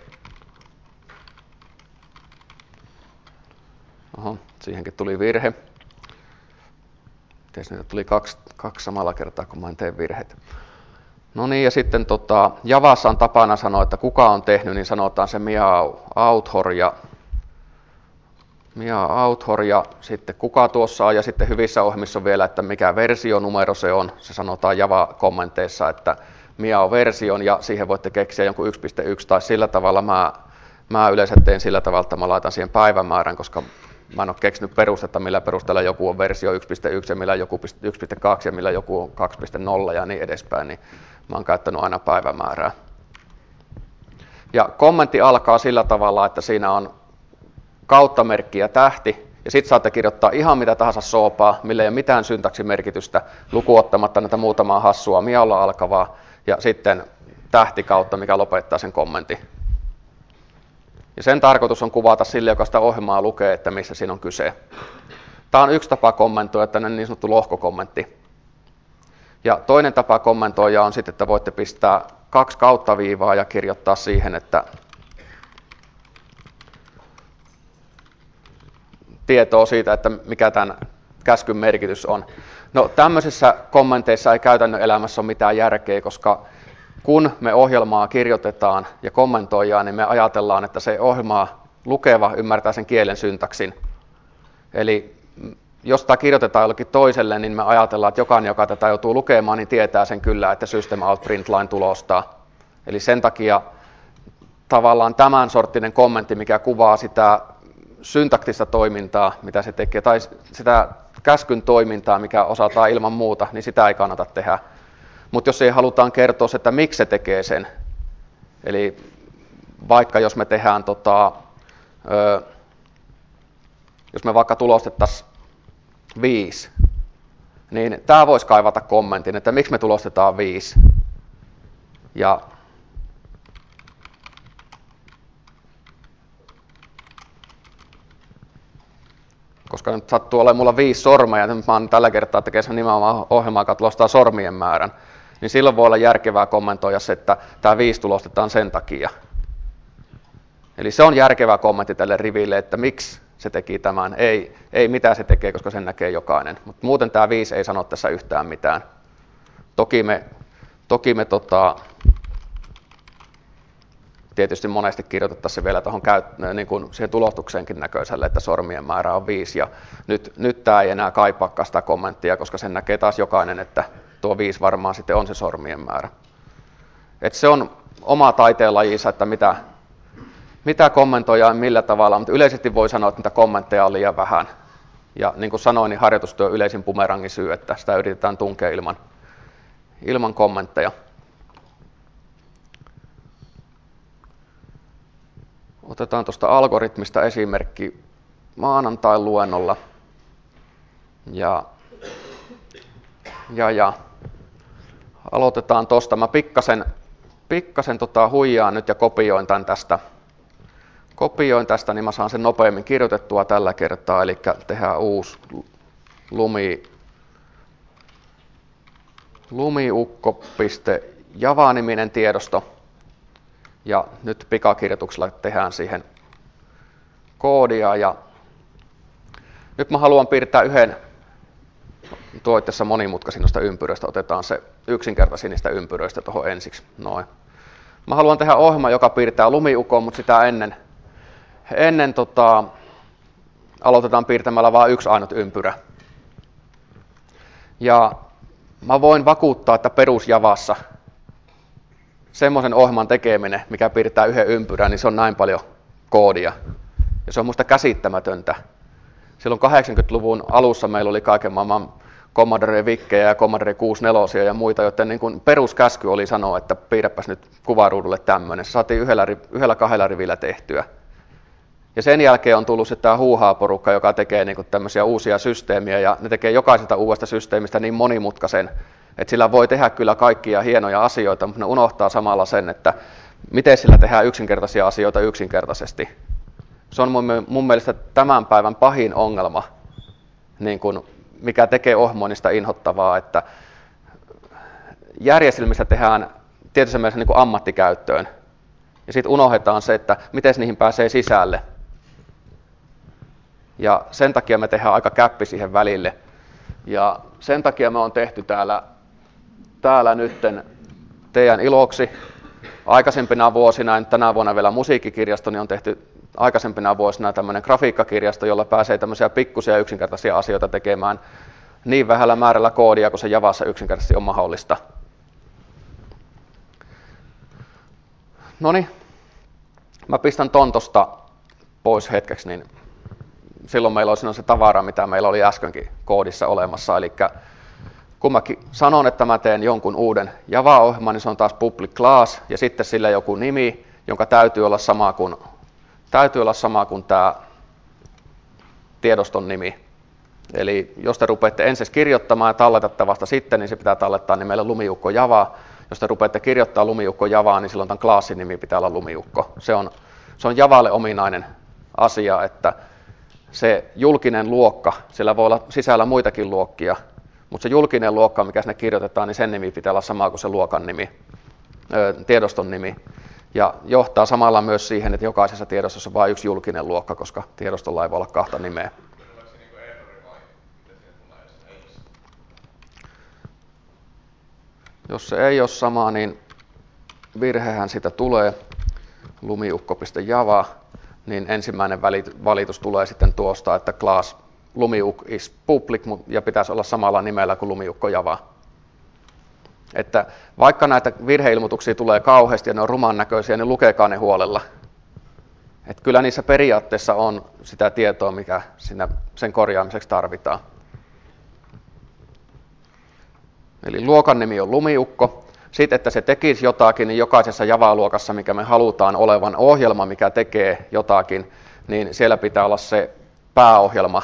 Speaker 1: Oho, siihenkin tuli virhe. Miten niitä tuli kaksi samalla kertaa, kun mä en tee virheitä. No niin, ja sitten Javassa on tapana sanoa, että kuka on tehnyt, niin sanotaan se meow author ja sitten kuka tuossa on, ja sitten hyvissä ohjelmissa on vielä, että mikä versionumero se on. Se sanotaan Java-kommenteissa, että meow version, ja siihen voitte keksiä jonkun 1.1 tai sillä tavalla. Mä yleensä teen sillä tavalla, että mä laitan siihen päivämäärän, koska mä en ole keksinyt perustetta, millä perusteella joku on versio 1.1 ja millä joku 1.2 ja millä joku on 2.0 ja niin edespäin, niin mä oon käyttänyt aina päivämäärää. Ja kommentti alkaa sillä tavalla, että siinä on kauttamerkki ja tähti, ja sitten saatte kirjoittaa ihan mitä tahansa soopaa, millä ei ole mitään syntaksimerkitystä, lukuottamatta näitä muutamaa hassua miolla alkavaa, ja sitten tähti kautta, mikä lopettaa sen kommentin. Ja sen tarkoitus on kuvata sille, joka sitä ohjelmaa lukee, että missä siinä on kyse. Tämä on yksi tapa kommentoida, tämmöinen niin sanottu lohkokommentti. Ja toinen tapa kommentoida on sitten, että voitte pistää 2 kauttaviivaa ja kirjoittaa siihen, että tietoa siitä, että mikä tämän käskyn merkitys on. No tämmöisissä kommenteissa ei käytännön elämässä ole mitään järkeä, koska kun me ohjelmaa kirjoitetaan ja kommentoidaan, niin me ajatellaan, että se ohjelmaa lukeva ymmärtää sen kielen syntaksin. Eli jos tämä kirjoitetaan jollekin toiselle, niin me ajatellaan, että jokainen, joka tätä joutuu lukemaan, niin tietää sen kyllä, että system out print line tulostaa. Eli sen takia tavallaan tämän sorttinen kommentti, mikä kuvaa sitä syntaktista toimintaa, mitä se tekee, tai sitä käskyn toimintaa, mikä osataan ilman muuta, niin sitä ei kannata tehdä. Mutta jos ei halutaan kertoa, että miksi se tekee sen, eli vaikka jos me tehdään, jos me vaikka tulostettaisiin 5, niin tämä voisi kaivata kommentin, että miksi me tulostetaan 5. Ja koska nyt sattuu olemaan mulla 5 sormea, ja nyt mä oon tällä kertaa tekemässä nimenomaan ohjelmaa, joka tulostaa sormien määrän, niin silloin voi olla järkevää kommentoida se, että tämä 5 tulostetaan sen takia. Eli se on järkevä kommentti tälle riville, että miksi se teki tämän, ei mitä se tekee, koska sen näkee jokainen. Mutta muuten tämä 5 ei sano tässä yhtään mitään. Toki me tietysti monesti kirjoitettaisiin se vielä tuohon niin kuin siihen tulostukseenkin näköiselle, että sormien määrä on 5. Ja nyt tämä ei enää kaipaakaan sitä kommenttia, koska sen näkee taas jokainen, että tuo 5 varmaan sitten on se sormien määrä. Et se on oma taiteenlajinsa, että mitä kommentoidaan millä tavalla, mutta yleisesti voi sanoa, että niitä kommentteja on liian vähän. Ja niin kuin sanoin, niin harjoitustyö on yleisin bumerangin syy, että sitä yritetään tunkea ilman kommentteja. Otetaan tuosta algoritmista esimerkki maanantain luennolla. Ja aloitetaan tuosta. Mä pikkasen huijaan nyt ja kopioin tästä, niin mä saan sen nopeammin kirjoitettua tällä kertaa. Eli tehdään uusi lumiukko.java-niminen tiedosto. Ja nyt pikakirjoituksella tehdään siihen koodia. Ja nyt mä haluan piirtää yhden, tuo itse asiassa monimutkaisin noista ympyröistä, otetaan se yksinkertaisin niistä ympyröistä tuohon ensiksi. Noin. Mä haluan tehdä ohjelma, joka piirtää lumiukon, mutta sitä ennen aloitetaan piirtämällä vain yksi ainut ympyrä. Ja mä voin vakuuttaa, että perusjavassa semmoisen ohjelman tekeminen, mikä piirtää yhden ympyrän, niin se on näin paljon koodia. Ja se on musta käsittämätöntä. Silloin 80-luvun alussa meillä oli kaiken maailman Commodore VIC:ejä ja Commodore 64 ja muita, joten niin kuin peruskäsky oli sanoa, että piirräpäs nyt kuvaruudulle tämmöinen. Se saatiin yhdellä kahdella rivillä tehtyä. Ja sen jälkeen on tullut sitten tämä huuhaa-porukka, joka tekee niin kuin tämmöisiä uusia systeemiä, ja ne tekee jokaisesta uudesta systeemistä niin monimutkaisen, että sillä voi tehdä kyllä kaikkia hienoja asioita, mutta ne unohtaa samalla sen, että miten sillä tehdään yksinkertaisia asioita yksinkertaisesti. Se on mun mielestä tämän päivän pahin ongelma, niin kuin mikä tekee ohjelmoinnista inhottavaa, että järjestelmistä tehdään tietysti mielessä niin kuin ammattikäyttöön, ja sitten unohdetaan se, että miten niihin pääsee sisälle. Ja sen takia me tehdään aika käppi siihen välille. Ja sen takia me on tehty täällä nytten teidän iloksi aikaisempina vuosina, tänä vuonna vielä musiikkikirjasto, niin on tehty aikaisempina vuosina tämmöinen grafiikkakirjasto, jolla pääsee tämmöisiä pikkusia yksinkertaisia asioita tekemään niin vähällä määrällä koodia, kun se Javassa yksinkertaisesti on mahdollista. Noniin, mä pistän ton tosta pois hetkeksi, niin silloin meillä olisi se tavara, mitä meillä oli äskenkin koodissa olemassa. Eli kun mä sanon, että mä teen jonkun uuden Java-ohjelman, niin se on taas public class ja sitten sillä joku nimi, jonka täytyy olla sama kuin tämä tiedoston nimi. Eli jos te rupeatte ensin kirjoittamaan ja talletatte vasta sitten, niin se pitää tallettaa nimellä lumiukko Java. Jos te rupeatte kirjoittamaan lumiukko Javaa, niin silloin tämän klassin nimi pitää olla lumiukko. Se on Javalle ominainen asia, että se julkinen luokka, siellä voi olla sisällä muitakin luokkia, mutta se julkinen luokka, mikä sinne kirjoitetaan, niin sen nimi pitää olla sama kuin se luokan nimi, tiedoston nimi. Ja johtaa samalla myös siihen, että jokaisessa tiedostossa on vain yksi julkinen luokka, koska tiedostolla ei voi olla kahta nimeä. Jos se ei ole sama, niin virhehän sitä tulee, lumiukko.java, niin ensimmäinen valitus tulee sitten tuosta, että class lumiuk is public ja pitäisi olla samalla nimellä kuin lumiukko Java. Että vaikka näitä virheilmoituksia tulee kauheasti ja ne on ruman näköisiä, niin lukekaa ne huolella. Että kyllä niissä periaatteessa on sitä tietoa, mikä sen korjaamiseksi tarvitaan. Eli luokan nimi on lumiukko. Sitten, että se tekisi jotakin, niin jokaisessa Java-luokassa, mikä me halutaan olevan ohjelma, mikä tekee jotakin, niin siellä pitää olla se pääohjelma.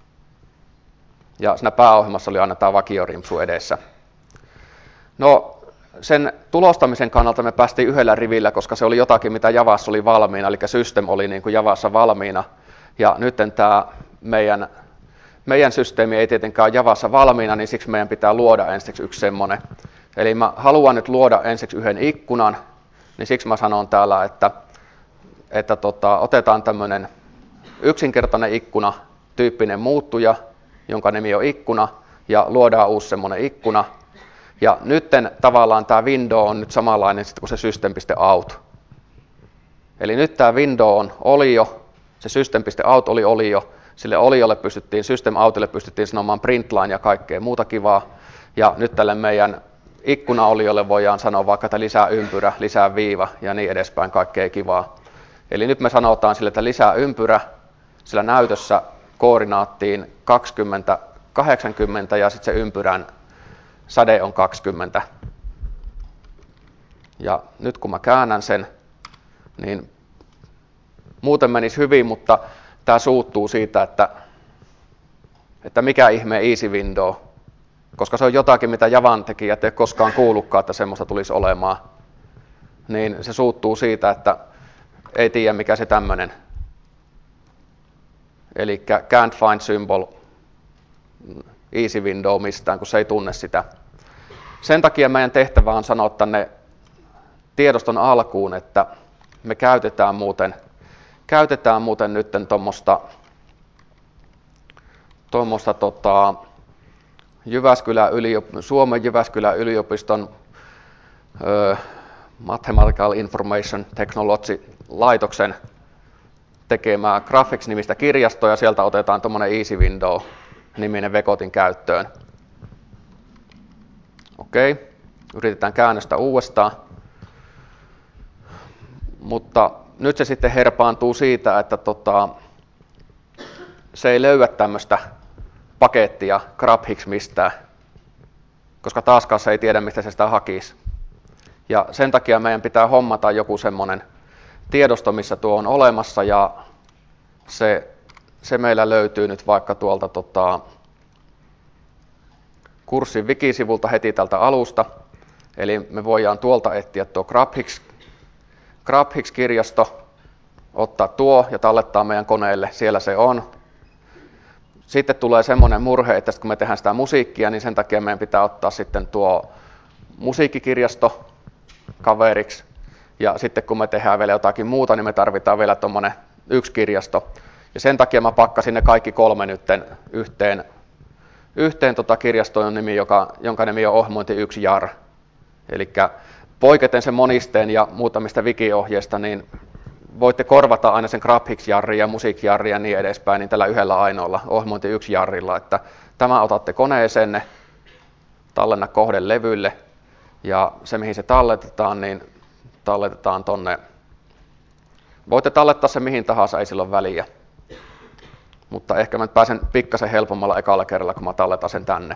Speaker 1: Ja siinä pääohjelmassa oli aina tämä vakiorimpsu edessä. No, sen tulostamisen kannalta me päästiin yhdellä rivillä, koska se oli jotakin, mitä Javassa oli valmiina, eli system oli niin kuin Javassa valmiina. Ja nyt tämä meidän systeemi ei tietenkään ole Javassa valmiina, niin siksi meidän pitää luoda ensiksi yksi semmoinen. Eli mä haluan nyt luoda ensiksi yhden ikkunan, niin siksi mä sanon täällä, että otetaan tämmöinen yksinkertainen ikkuna, tyyppinen muuttuja, jonka nimi on ikkuna, ja luodaan uusi semmoinen ikkuna. Ja nytten tavallaan tämä window on nyt samanlainen kuin se system.out. Eli nyt tämä window on olio, se system.out oli olio, sille oliolle system.outille pystyttiin sanomaan printline ja kaikkea muuta kivaa. Ja nyt tälle meidän ikkunaoliolle voidaan sanoa vaikka, että lisää ympyrä, lisää viiva ja niin edespäin, kaikkea kivaa. Eli nyt me sanotaan sille, että lisää ympyrä, sillä näytössä koordinaattiin 20, 80 ja sitten se ympyrän säde on 20. Ja nyt kun mä käännän sen, niin muuten menisi hyvin, mutta tämä suuttuu siitä, että mikä ihme easy window, koska se on jotakin, mitä Javan tekijät ei koskaan kuullutkaan, että semmoista tulisi olemaan. Niin se suuttuu siitä, että ei tiedä mikä se tämmöinen. Eli can't find symbol easy window mistään, kun se ei tunne sitä. Sen takia meidän tehtävä on sanoa tänne tiedoston alkuun, että me käytetään muuten nyt tuommoista Suomen Jyväskylän yliopiston Mathematical Information Technology laitoksen tekemää Graphics-nimistä kirjastoa, ja sieltä otetaan tuommoinen Easy Window-niminen vekotin käyttöön. Okei, yritetään käännöstä uudestaan. Mutta nyt se sitten herpaantuu siitä, että se ei löyä tämmöistä pakettia GrabHics mistään, koska taaskaan se ei tiedä, mistä se sitä hakisi. Ja sen takia meidän pitää hommata joku semmoinen tiedosto, missä tuo on olemassa, ja se meillä löytyy nyt vaikka tuolta kurssin wikisivulta heti tältä alusta. Eli me voidaan tuolta etsiä tuo GrabHics-kirjasto, ottaa tuo ja tallettaa meidän koneelle, siellä se on. Sitten tulee semmoinen murhe, että kun me tehdään sitä musiikkia, niin sen takia meidän pitää ottaa sitten tuo musiikkikirjasto kaveriksi. Ja sitten kun me tehdään vielä jotakin muuta, niin me tarvitaan vielä tuommoinen yksi kirjasto. Ja sen takia mä pakkasin ne kaikki kolme nytten yhteen kirjastoon nimi, jonka nimi on ohjelmointi 1 jar. Eli poiketen sen monisteen ja muutamista wiki-ohjeista, niin voitte korvata aina sen GrabHics-jarrin ja musiikkijarrin ja niin edespäin niin tällä yhdellä ainoalla ohjelmointi 1 jarrilla, että tämä otatte koneeseenne, tallenna kohde levylle, ja se mihin se talletetaan, niin talletetaan tonne. Voitte tallettaa se mihin tahansa, ei sillä ole väliä. Mutta ehkä mä pääsen pikkasen helpommalla ekalla kerralla, kun mä talletan sen tänne.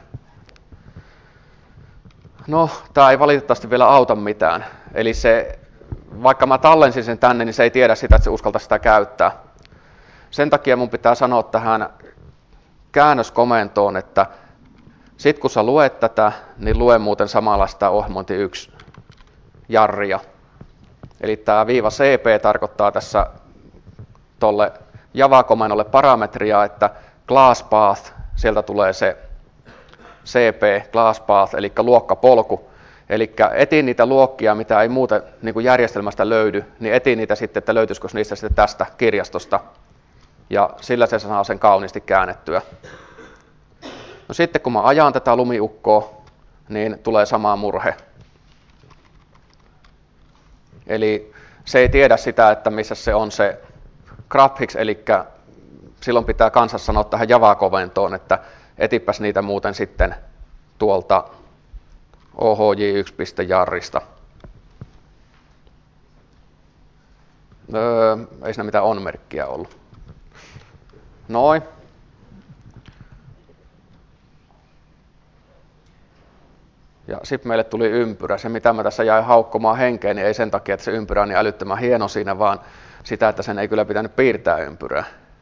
Speaker 1: No, tää ei valitettavasti vielä auta mitään. Eli vaikka mä tallensin sen tänne, niin se ei tiedä sitä, että se uskaltaa sitä käyttää. Sen takia mun pitää sanoa tähän käännöskomentoon, että sit kun sä luet tätä, niin lue muuten samalla sitä ohjelmointi 1 jarria. Eli tämä -cp tarkoittaa tässä tolle Java-komennolle parametria, että classPath, sieltä tulee se cp, classPath, eli luokkapolku. Eli etin niitä luokkia, mitä ei muuten niin kuin järjestelmästä löydy, niin etin niitä sitten, että löytyisikö niistä sitten tästä kirjastosta. Ja sillä se saa sen kauniisti käännettyä. No sitten kun mä ajan tätä lumiukkoa, niin tulee sama murhe. Eli se ei tiedä sitä, että missä se on se GrabHics, eli silloin pitää kanssa sanoa tähän Java-komentoon, että etipäs niitä muuten sitten tuolta ohj1.jarrista. Ei siinä mitään on-merkkiä ollut. Noin. Ja sitten meille tuli ympyrä. Se mitä mä tässä jäin haukkomaan henkeen, niin ei sen takia, että se ympyrä on niin älyttömän hieno siinä, vaan sitä, että sen ei kyllä pitänyt piirtää ympyrää.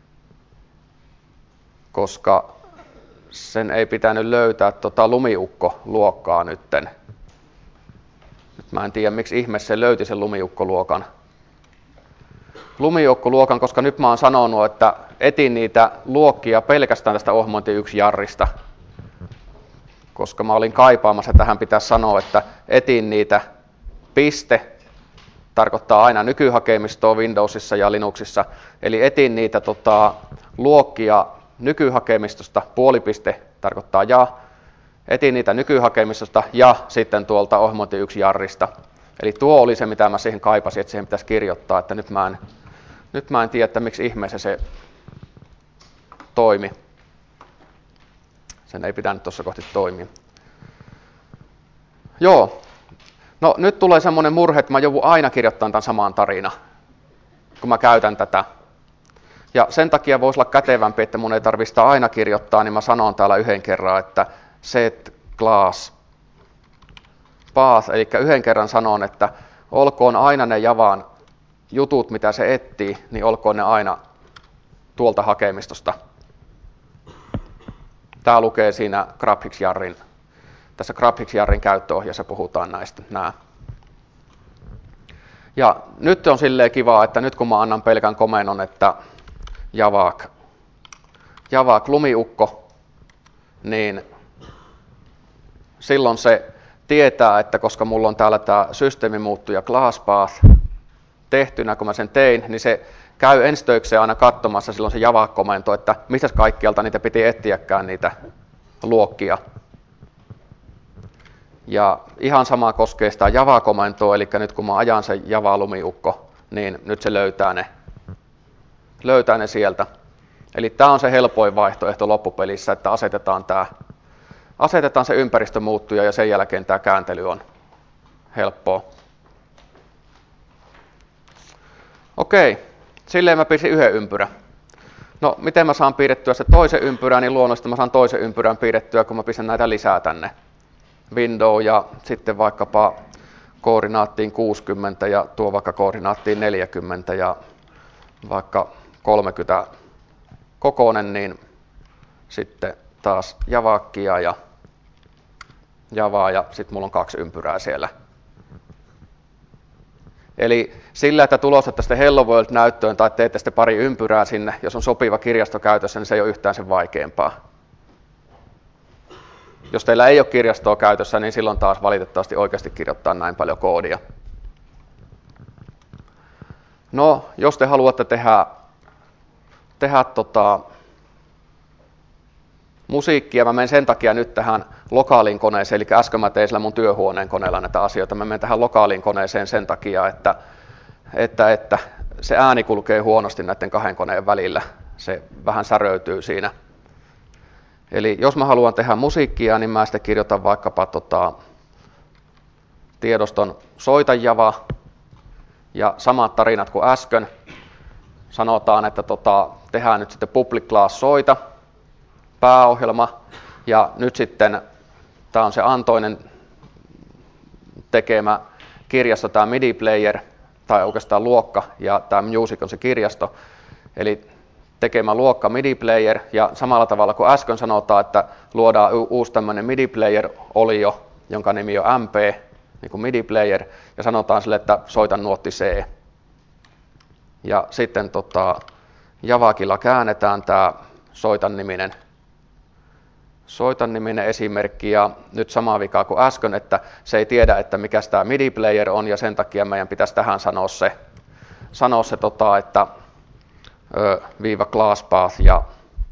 Speaker 1: Koska sen ei pitänyt löytää lumiukko-luokkaa nytten. Nyt mä en tiedä, miksi ihmeessä se löyti sen lumiukko-luokan. Lumiukko-luokan, koska nyt mä oon sanonut, että etin niitä luokkia pelkästään tästä ohjelmointi 1 jarrista. Koska mä olin kaipaamassa, tähän pitäisi sanoa, että etin niitä piste, tarkoittaa aina nykyhakemistoa Windowsissa ja Linuxissa. Eli etin niitä luokkia nykyhakemistosta, puolipiste tarkoittaa ja, etin niitä nykyhakemistosta ja sitten tuolta ohjelmointi 1 jarrista. Eli tuo oli se, mitä mä siihen kaipasin, että siihen pitäisi kirjoittaa, että nyt mä en tiedä, että miksi ihmeessä se toimi. Sen ei pitänyt tuossa kohti toimia. Joo. No nyt tulee semmoinen murhe, että mä joudun aina kirjoittamaan tämän saman tarinan, kun mä käytän tätä. Ja sen takia voisi olla kätevämpi, että mun ei tarvitse aina kirjoittaa, niin mä sanon täällä yhden kerran, että set class path, eli yhden kerran sanon, että olkoon aina ne Javan jutut, mitä se etsii, niin olkoon ne aina tuolta hakemistosta. Tämä lukee siinä tässä GrabHics-jarrin käyttöohjeessa puhutaan näistä. Ja nyt on silleen kivaa, että nyt kun mä annan pelkän komennon, että Javak lumiukko, niin silloin se tietää, että koska mulla on täällä tämä systeemimuuttuja ClassPath tehtynä, kun mä sen tein, niin se käy ensitöikseen aina katsomassa silloin se Java-komento, että mistä kaikkialta niitä piti etsiäkään niitä luokkia. Ja ihan sama koskee sitä Java-komentoa, eli nyt kun mä ajan sen Java-lumiukko, niin nyt se löytää ne sieltä. Eli tämä on se helpoin vaihtoehto loppupelissä, että asetetaan se ympäristö muuttuja ja sen jälkeen tämä kääntely on helppoa. Okei, silleen mä piirsin yhden ympyrän. No, miten mä saan piirrettyä se toisen ympyrän, niin luonnollisesti mä saan toisen ympyrän piirrettyä, kun mä pistän näitä lisää tänne. Window ja sitten vaikkapa koordinaattiin 60 ja tuo vaikka koordinaattiin 40 ja vaikka 30 kokoinen, niin sitten taas Javakia ja Javaa ja sitten mulla on 2 ympyrää siellä. Eli sillä, että tulostatte sitten Hello World-näyttöön tai teette sitten pari ympyrää sinne, jos on sopiva kirjasto käytössä, niin se ei ole yhtään sen vaikeampaa. Jos teillä ei ole kirjastoa käytössä, niin silloin taas valitettavasti oikeasti kirjoittaa näin paljon koodia. No, jos te haluatte tehdä musiikkia, mä menen sen takia nyt tähän lokaaliin koneeseen, eli äsken mä tein sillä mun työhuoneen koneella näitä asioita. Mä menen tähän lokaaliin koneeseen sen takia, että se ääni kulkee huonosti näiden 2 koneen välillä. Se vähän säröytyy siinä. Eli jos mä haluan tehdä musiikkia, niin mä sitten kirjoitan vaikkapa tiedoston soita Java ja samat tarinat kuin äsken. Sanotaan, että tehdään nyt sitten public class soita, pääohjelma, ja nyt sitten tämä on se Antoinen tekemä kirjasto, tämä MIDI player, tai oikeastaan luokka, ja tämä music on se kirjasto, eli tekemä luokka MIDI player, ja samalla tavalla kuin äsken sanotaan, että luodaan uusi tämmöinen MIDI player olio, jonka nimi on MP, niin kuin MIDI player, ja sanotaan sille, että soita nuotti C. Ja sitten Javakilla käännetään tämä soitan niminen esimerkki, ja nyt sama vika kuin äsken, että se ei tiedä, että mikä tämä MIDI player on, ja sen takia meidän pitäisi tähän sanoa se että viiva ClassPath ja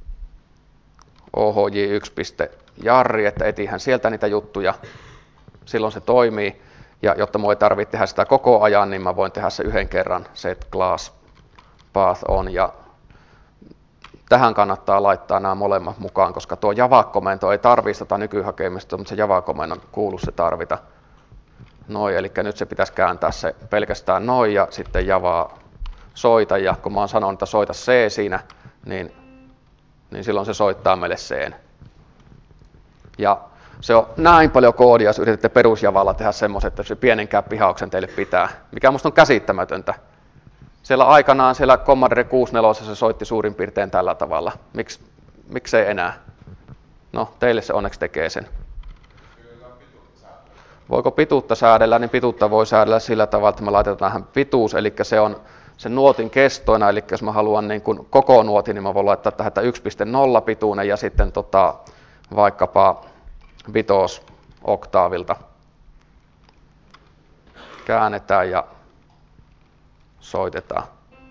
Speaker 1: ohj1.jarri, että etihän sieltä niitä juttuja, silloin se toimii, ja jotta minun ei tarvitse tehdä sitä koko ajan, niin mä voin tehdä se yhden kerran, set ClassPath on, ja tähän kannattaa laittaa nämä molemmat mukaan, koska tuo Java-komento ei tarvitse nykyhakemista, mutta se Java-komennon kuuluisi se tarvita. Noin, eli nyt se pitäisi kääntää se pelkästään noin ja sitten Javaa soita, ja kun mä oon sanonut, että soita C siinä, niin silloin se soittaa meille C:n. Ja se on näin paljon koodia, jos yritätte perusjavalla tehdä semmoisen, että se pienenkään pihauksen teille pitää, mikä musta on käsittämätöntä. Siellä aikanaan siellä Commodore 64 se soitti suurin piirtein tällä tavalla. Miksei enää? No, teille se onneksi tekee sen. Voiko pituutta säädellä? Niin pituutta voi säädellä sillä tavalla, että me laitetaan tähän pituus, eli se on sen nuotin kestoina, eli jos mä haluan niin kuin koko nuotin, niin mä voin laittaa tähän 1.0 pituinen ja sitten vaikkapa 5 oktaavilta käännetään ja soitetaan.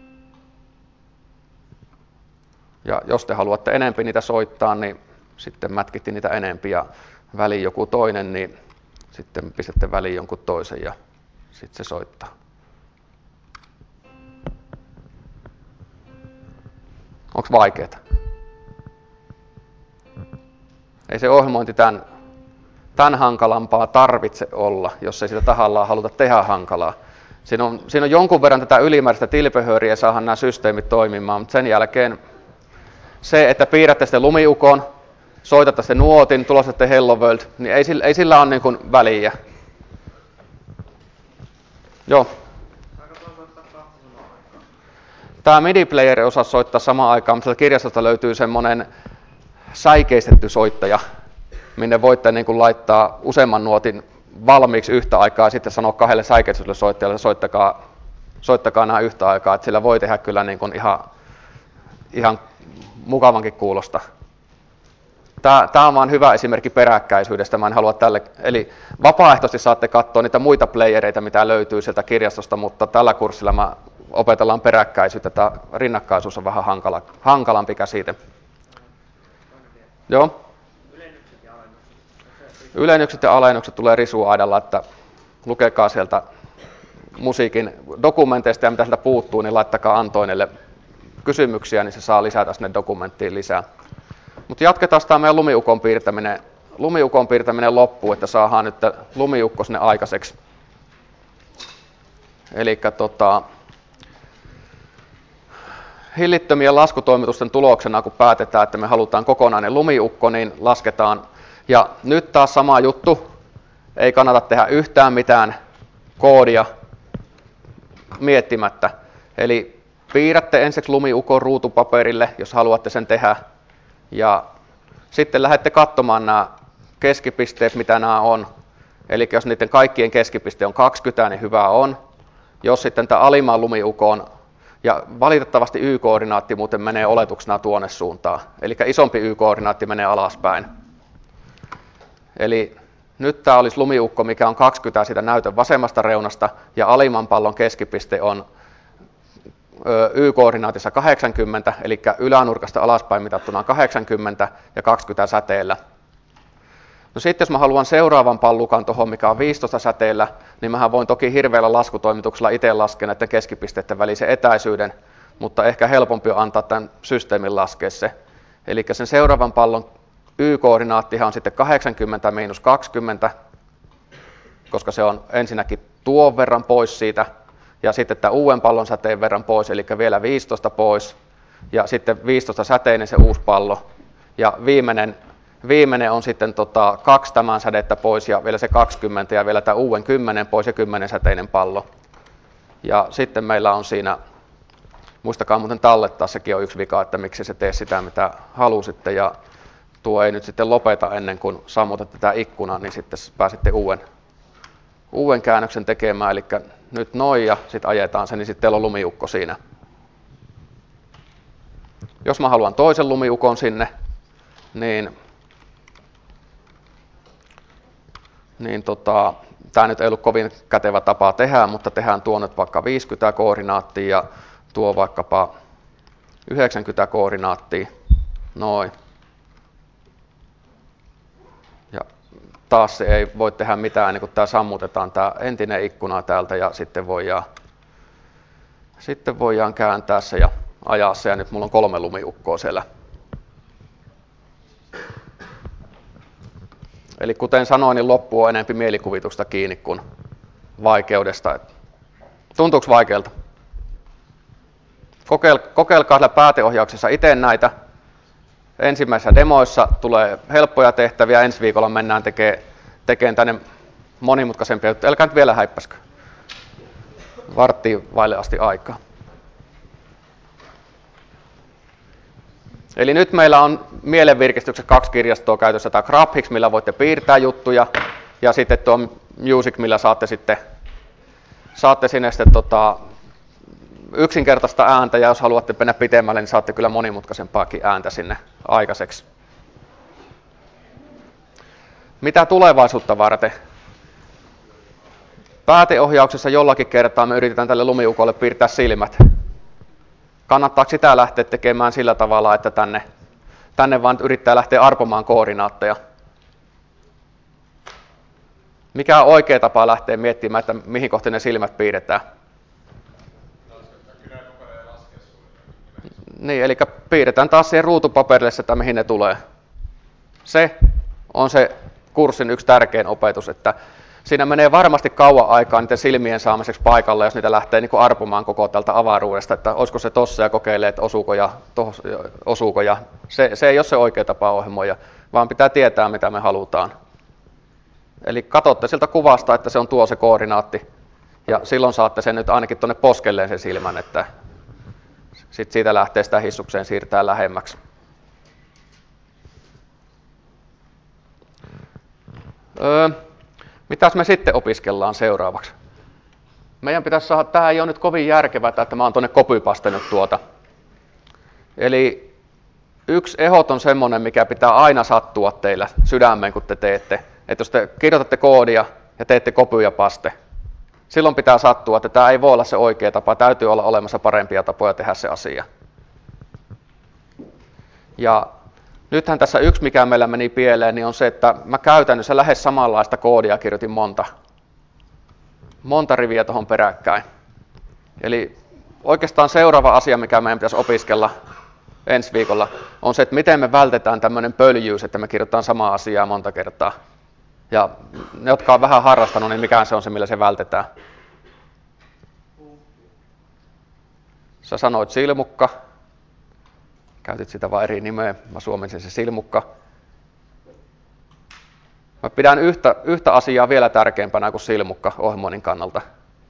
Speaker 1: Ja jos te haluatte enempi niitä soittaa, niin sitten mätkitti niitä enempi ja väliin joku toinen, niin sitten pistätte väliin jonkun toisen ja sitten se soittaa. Onko vaikeeta? Ei se ohjelmointi tämän hankalampaa tarvitse olla, jos ei sitä tahallaan haluta tehdä hankalaa. Siinä on jonkun verran tätä ylimääräistä tilpehööriä, saadaan nämä systeemit toimimaan, mutta sen jälkeen se, että piirrätte sitten lumiukon, soitatte sitten nuotin, tulostatte Hello World, niin ei sillä ole niin kuin väliä. Joo.
Speaker 5: Saako tuon soittaa 2 sanoa?
Speaker 1: Tämä MIDI-player osaa soittaa samaan aikaan, mutta kirjastosta löytyy semmoinen säikeistetty soittaja, minne voitte niin kuin laittaa useamman nuotin valmiiksi yhtä aikaa ja sitten sanoa kahdelle säikeistetylle soittajalle, että soittakaa nämä yhtä aikaa. Että sillä voi tehdä kyllä niin kuin ihan mukavankin kuulosta. Tämä on vain hyvä esimerkki peräkkäisyydestä. Mä en halua tälle. Eli vapaaehtoisesti saatte katsoa niitä muita playereita, mitä löytyy sieltä kirjastosta, mutta tällä kurssilla mä opetellaan peräkkäisyyttä. Tämä rinnakkaisuus on vähän hankalampi käsite. Joo. Ylennykset ja alennukset tulee risuaidalla, että lukekaa sieltä musiikin dokumenteista ja mitä sieltä puuttuu, niin laittakaa Antoinelle kysymyksiä, niin se saa lisätä sinne dokumenttiin lisää. Mutta jatketaan tämä meidän lumiukon piirtäminen loppuun, että saadaan nyt lumiukko sinne aikaiseksi. Eli hillittömien laskutoimitusten tuloksena, kun päätetään, että me halutaan kokonainen lumiukko, niin lasketaan. Ja nyt taas sama juttu, ei kannata tehdä yhtään mitään koodia miettimättä. Eli piirrätte ensiksi lumiukon ruutupaperille, jos haluatte sen tehdä. Ja sitten lähdette katsomaan nämä keskipisteet, mitä nämä on. Eli jos niiden kaikkien keskipiste on 20, niin hyvä on. Jos sitten tämä alimman lumiukon, ja valitettavasti Y-koordinaatti muuten menee oletuksena tuonne suuntaan. Eli isompi Y-koordinaatti menee alaspäin. Eli nyt tämä olisi lumiukko, mikä on 20 siitä näytön vasemmasta reunasta, ja alimman pallon keskipiste on Y-koordinaatissa 80, eli ylänurkasta alaspäin mitattuna 80 ja 20 säteellä. No sitten jos mä haluan seuraavan pallukan tuohon, mikä on 15 säteellä, niin mähän voin toki hirveällä laskutoimituksella itse laskea näiden keskipisteiden välisen etäisyyden, mutta ehkä helpompi on antaa tämän systeemin laskea se. Eli sen seuraavan pallon Y-koordinaattihan on sitten 80 miinus 20, koska se on ensinnäkin tuon verran pois siitä, ja sitten tämä uuden pallon säteen verran pois, eli vielä 15 pois, ja sitten 15 säteinen se uusi pallo, ja viimeinen on sitten 2 tämän sädettä pois, ja vielä se 20, ja vielä tämä uuden 10 pois, ja 10 säteinen pallo. Ja sitten meillä on siinä, muistakaa muuten tallettaa, sekin on yksi vika, että miksi se tee sitä, mitä halusitte, ja tuo ei nyt sitten lopeta ennen kuin sammutatte tätä ikkunaa, niin sitten pääsitte uuden käännöksen tekemään, eli nyt noin ja sitten ajetaan se, niin sitten teillä on lumiukko siinä. Jos mä haluan toisen lumiukon sinne, niin tämä nyt ei ollut kovin kätevä tapa tehdä, mutta tehdään tuo nyt vaikka 50 koordinaattia ja tuo vaikkapa 90 koordinaattia, noin. Ja taas se ei voi tehdä mitään ennen kuin tämä sammutetaan tämä entinen ikkuna täältä ja sitten voidaan kääntää se ja ajaa se ja nyt mulla on 3 lumiukkoa siellä. Eli kuten sanoin, niin loppu on enemmän mielikuvituksesta kiinni kuin vaikeudesta. Tuntuuko vaikealta? Kokeilkaa siellä pääteohjauksessa itse näitä. Ensimmäisissä demoissa tulee helppoja tehtäviä, ensi viikolla mennään tekemään tänne monimutkaisempia juttuja. Älkää nyt vielä häippäskö. Varttiin vaille asti aikaa. Eli nyt meillä on mielenvirkistyksen 2 kirjastoa käytössä. Tämä Graphics, millä voitte piirtää juttuja, ja sitten tuo Music, millä saatte sinne sitten yksinkertaista ääntä, ja jos haluatte mennä pitemmälle, niin saatte kyllä monimutkaisempaakin ääntä sinne aikaiseksi. Mitä tulevaisuutta varten? Pääteohjauksessa jollakin kertaa me yritetään tälle lumiukolle piirtää silmät. Kannattaako sitä lähteä tekemään sillä tavalla, että tänne vaan yrittää lähteä arpomaan koordinaatteja? Mikä on oikea tapa lähteä miettimään, että mihin kohti ne silmät piirretään? Niin, eli piirretään taas siihen ruutupaperille, että mihin ne tulee. Se on se kurssin yksi tärkein opetus, että siinä menee varmasti kauan aikaa niiden silmien saamiseksi paikalle, jos niitä lähtee niin kuin arpumaan koko tältä avaruudesta, että olisiko se tossa ja kokeilee, että osuuko ja se ei ole se oikea tapa ohjelmoida, vaan pitää tietää, mitä me halutaan. Eli katsotte siltä kuvasta, että se on tuo se koordinaatti, ja silloin saatte sen nyt ainakin tuonne poskelleen sen silmän, että Sitten siitä lähtee sitä hissukseen siirtää lähemmäksi. Mitäs me sitten opiskellaan seuraavaksi? Meidän pitäisi saada, tämä ei ole nyt kovin järkevää, että mä oon tuonne copypastenut tuota. Eli yksi ehdoton on semmoinen, mikä pitää aina sattua teillä sydämeen, kun te teette. Että jos te kirjoitatte koodia ja teette copy ja paste, silloin pitää sattua, että tämä ei voi olla se oikea tapa, täytyy olla olemassa parempia tapoja tehdä se asia. Ja nythän tässä yksi, mikä meillä meni pieleen, niin on se, että mä käytännössä lähes samanlaista koodia kirjoitin monta riviä tuohon peräkkäin. Eli oikeastaan seuraava asia, mikä meidän pitäisi opiskella ensi viikolla, on se, että miten me vältetään tämmöinen pöljyys, että me kirjoitetaan samaa asiaa monta kertaa. Ja ne, jotka on vähän harrastanut, niin mikä se on se, millä se vältetään? Sä sanoit silmukka. Käytit sitä vain eri nimeä. Mä suomensin se silmukka. Mä pidän yhtä asiaa vielä tärkeämpänä kuin silmukka ohjelmoinnin kannalta.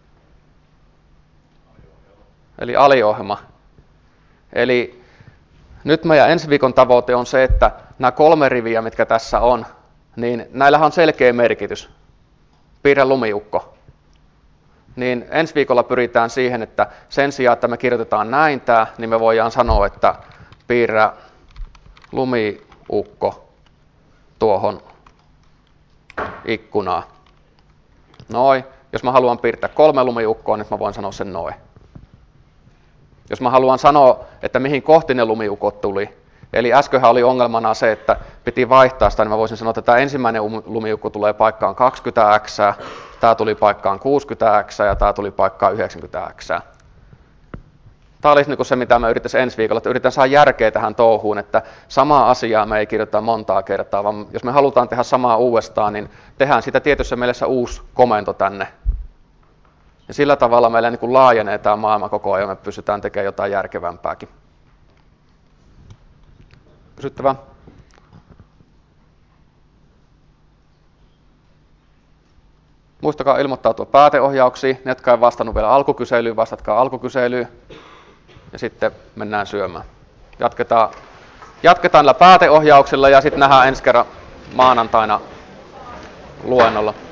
Speaker 1: Eli aliohjelma. Eli nyt meidän ensi viikon tavoite on se, että nämä 3 riviä, mitkä tässä on, niin näillähän on selkeä merkitys. Piirrä lumiukko. Niin ensi viikolla pyritään siihen, että sen sijaan, että me kirjoitetaan näin tää, niin me voidaan sanoa, että piirrä lumiukko tuohon ikkunaan. Noin. Jos mä haluan piirtää 3 lumiukkoa, niin mä voin sanoa sen noin. Jos mä haluan sanoa, että mihin kohti ne lumiukot tuli, eli äskenhän oli ongelmana se, että piti vaihtaa sitä, niin mä voisin sanoa, että tämä ensimmäinen lumiukko tulee paikkaan 20x, tämä tuli paikkaan 60x ja tämä tuli paikkaan 90x. Tämä olisi niin se, mitä mä yrittäisin ensi viikolla, että yritän saada järkeä tähän touhuun, että samaa asiaa me ei kirjoiteta montaa kertaa, vaan jos me halutaan tehdä samaa uudestaan, niin tehdään sitä tietyssä mielessä uusi komento tänne. Ja sillä tavalla meillä niin kuin laajenee tämä maailma koko ajan, me pystytään tekemään jotain järkevämpääkin. Kysyttävää? Muistakaa ilmoittautua pääteohjauksiin. Ne, jotka ei vastannut vielä alkukyselyyn, vastatkaa alkukyselyyn. Ja sitten mennään syömään. Jatketaan näillä pääteohjauksilla ja sitten nähdään ensi kerran maanantaina luennolla.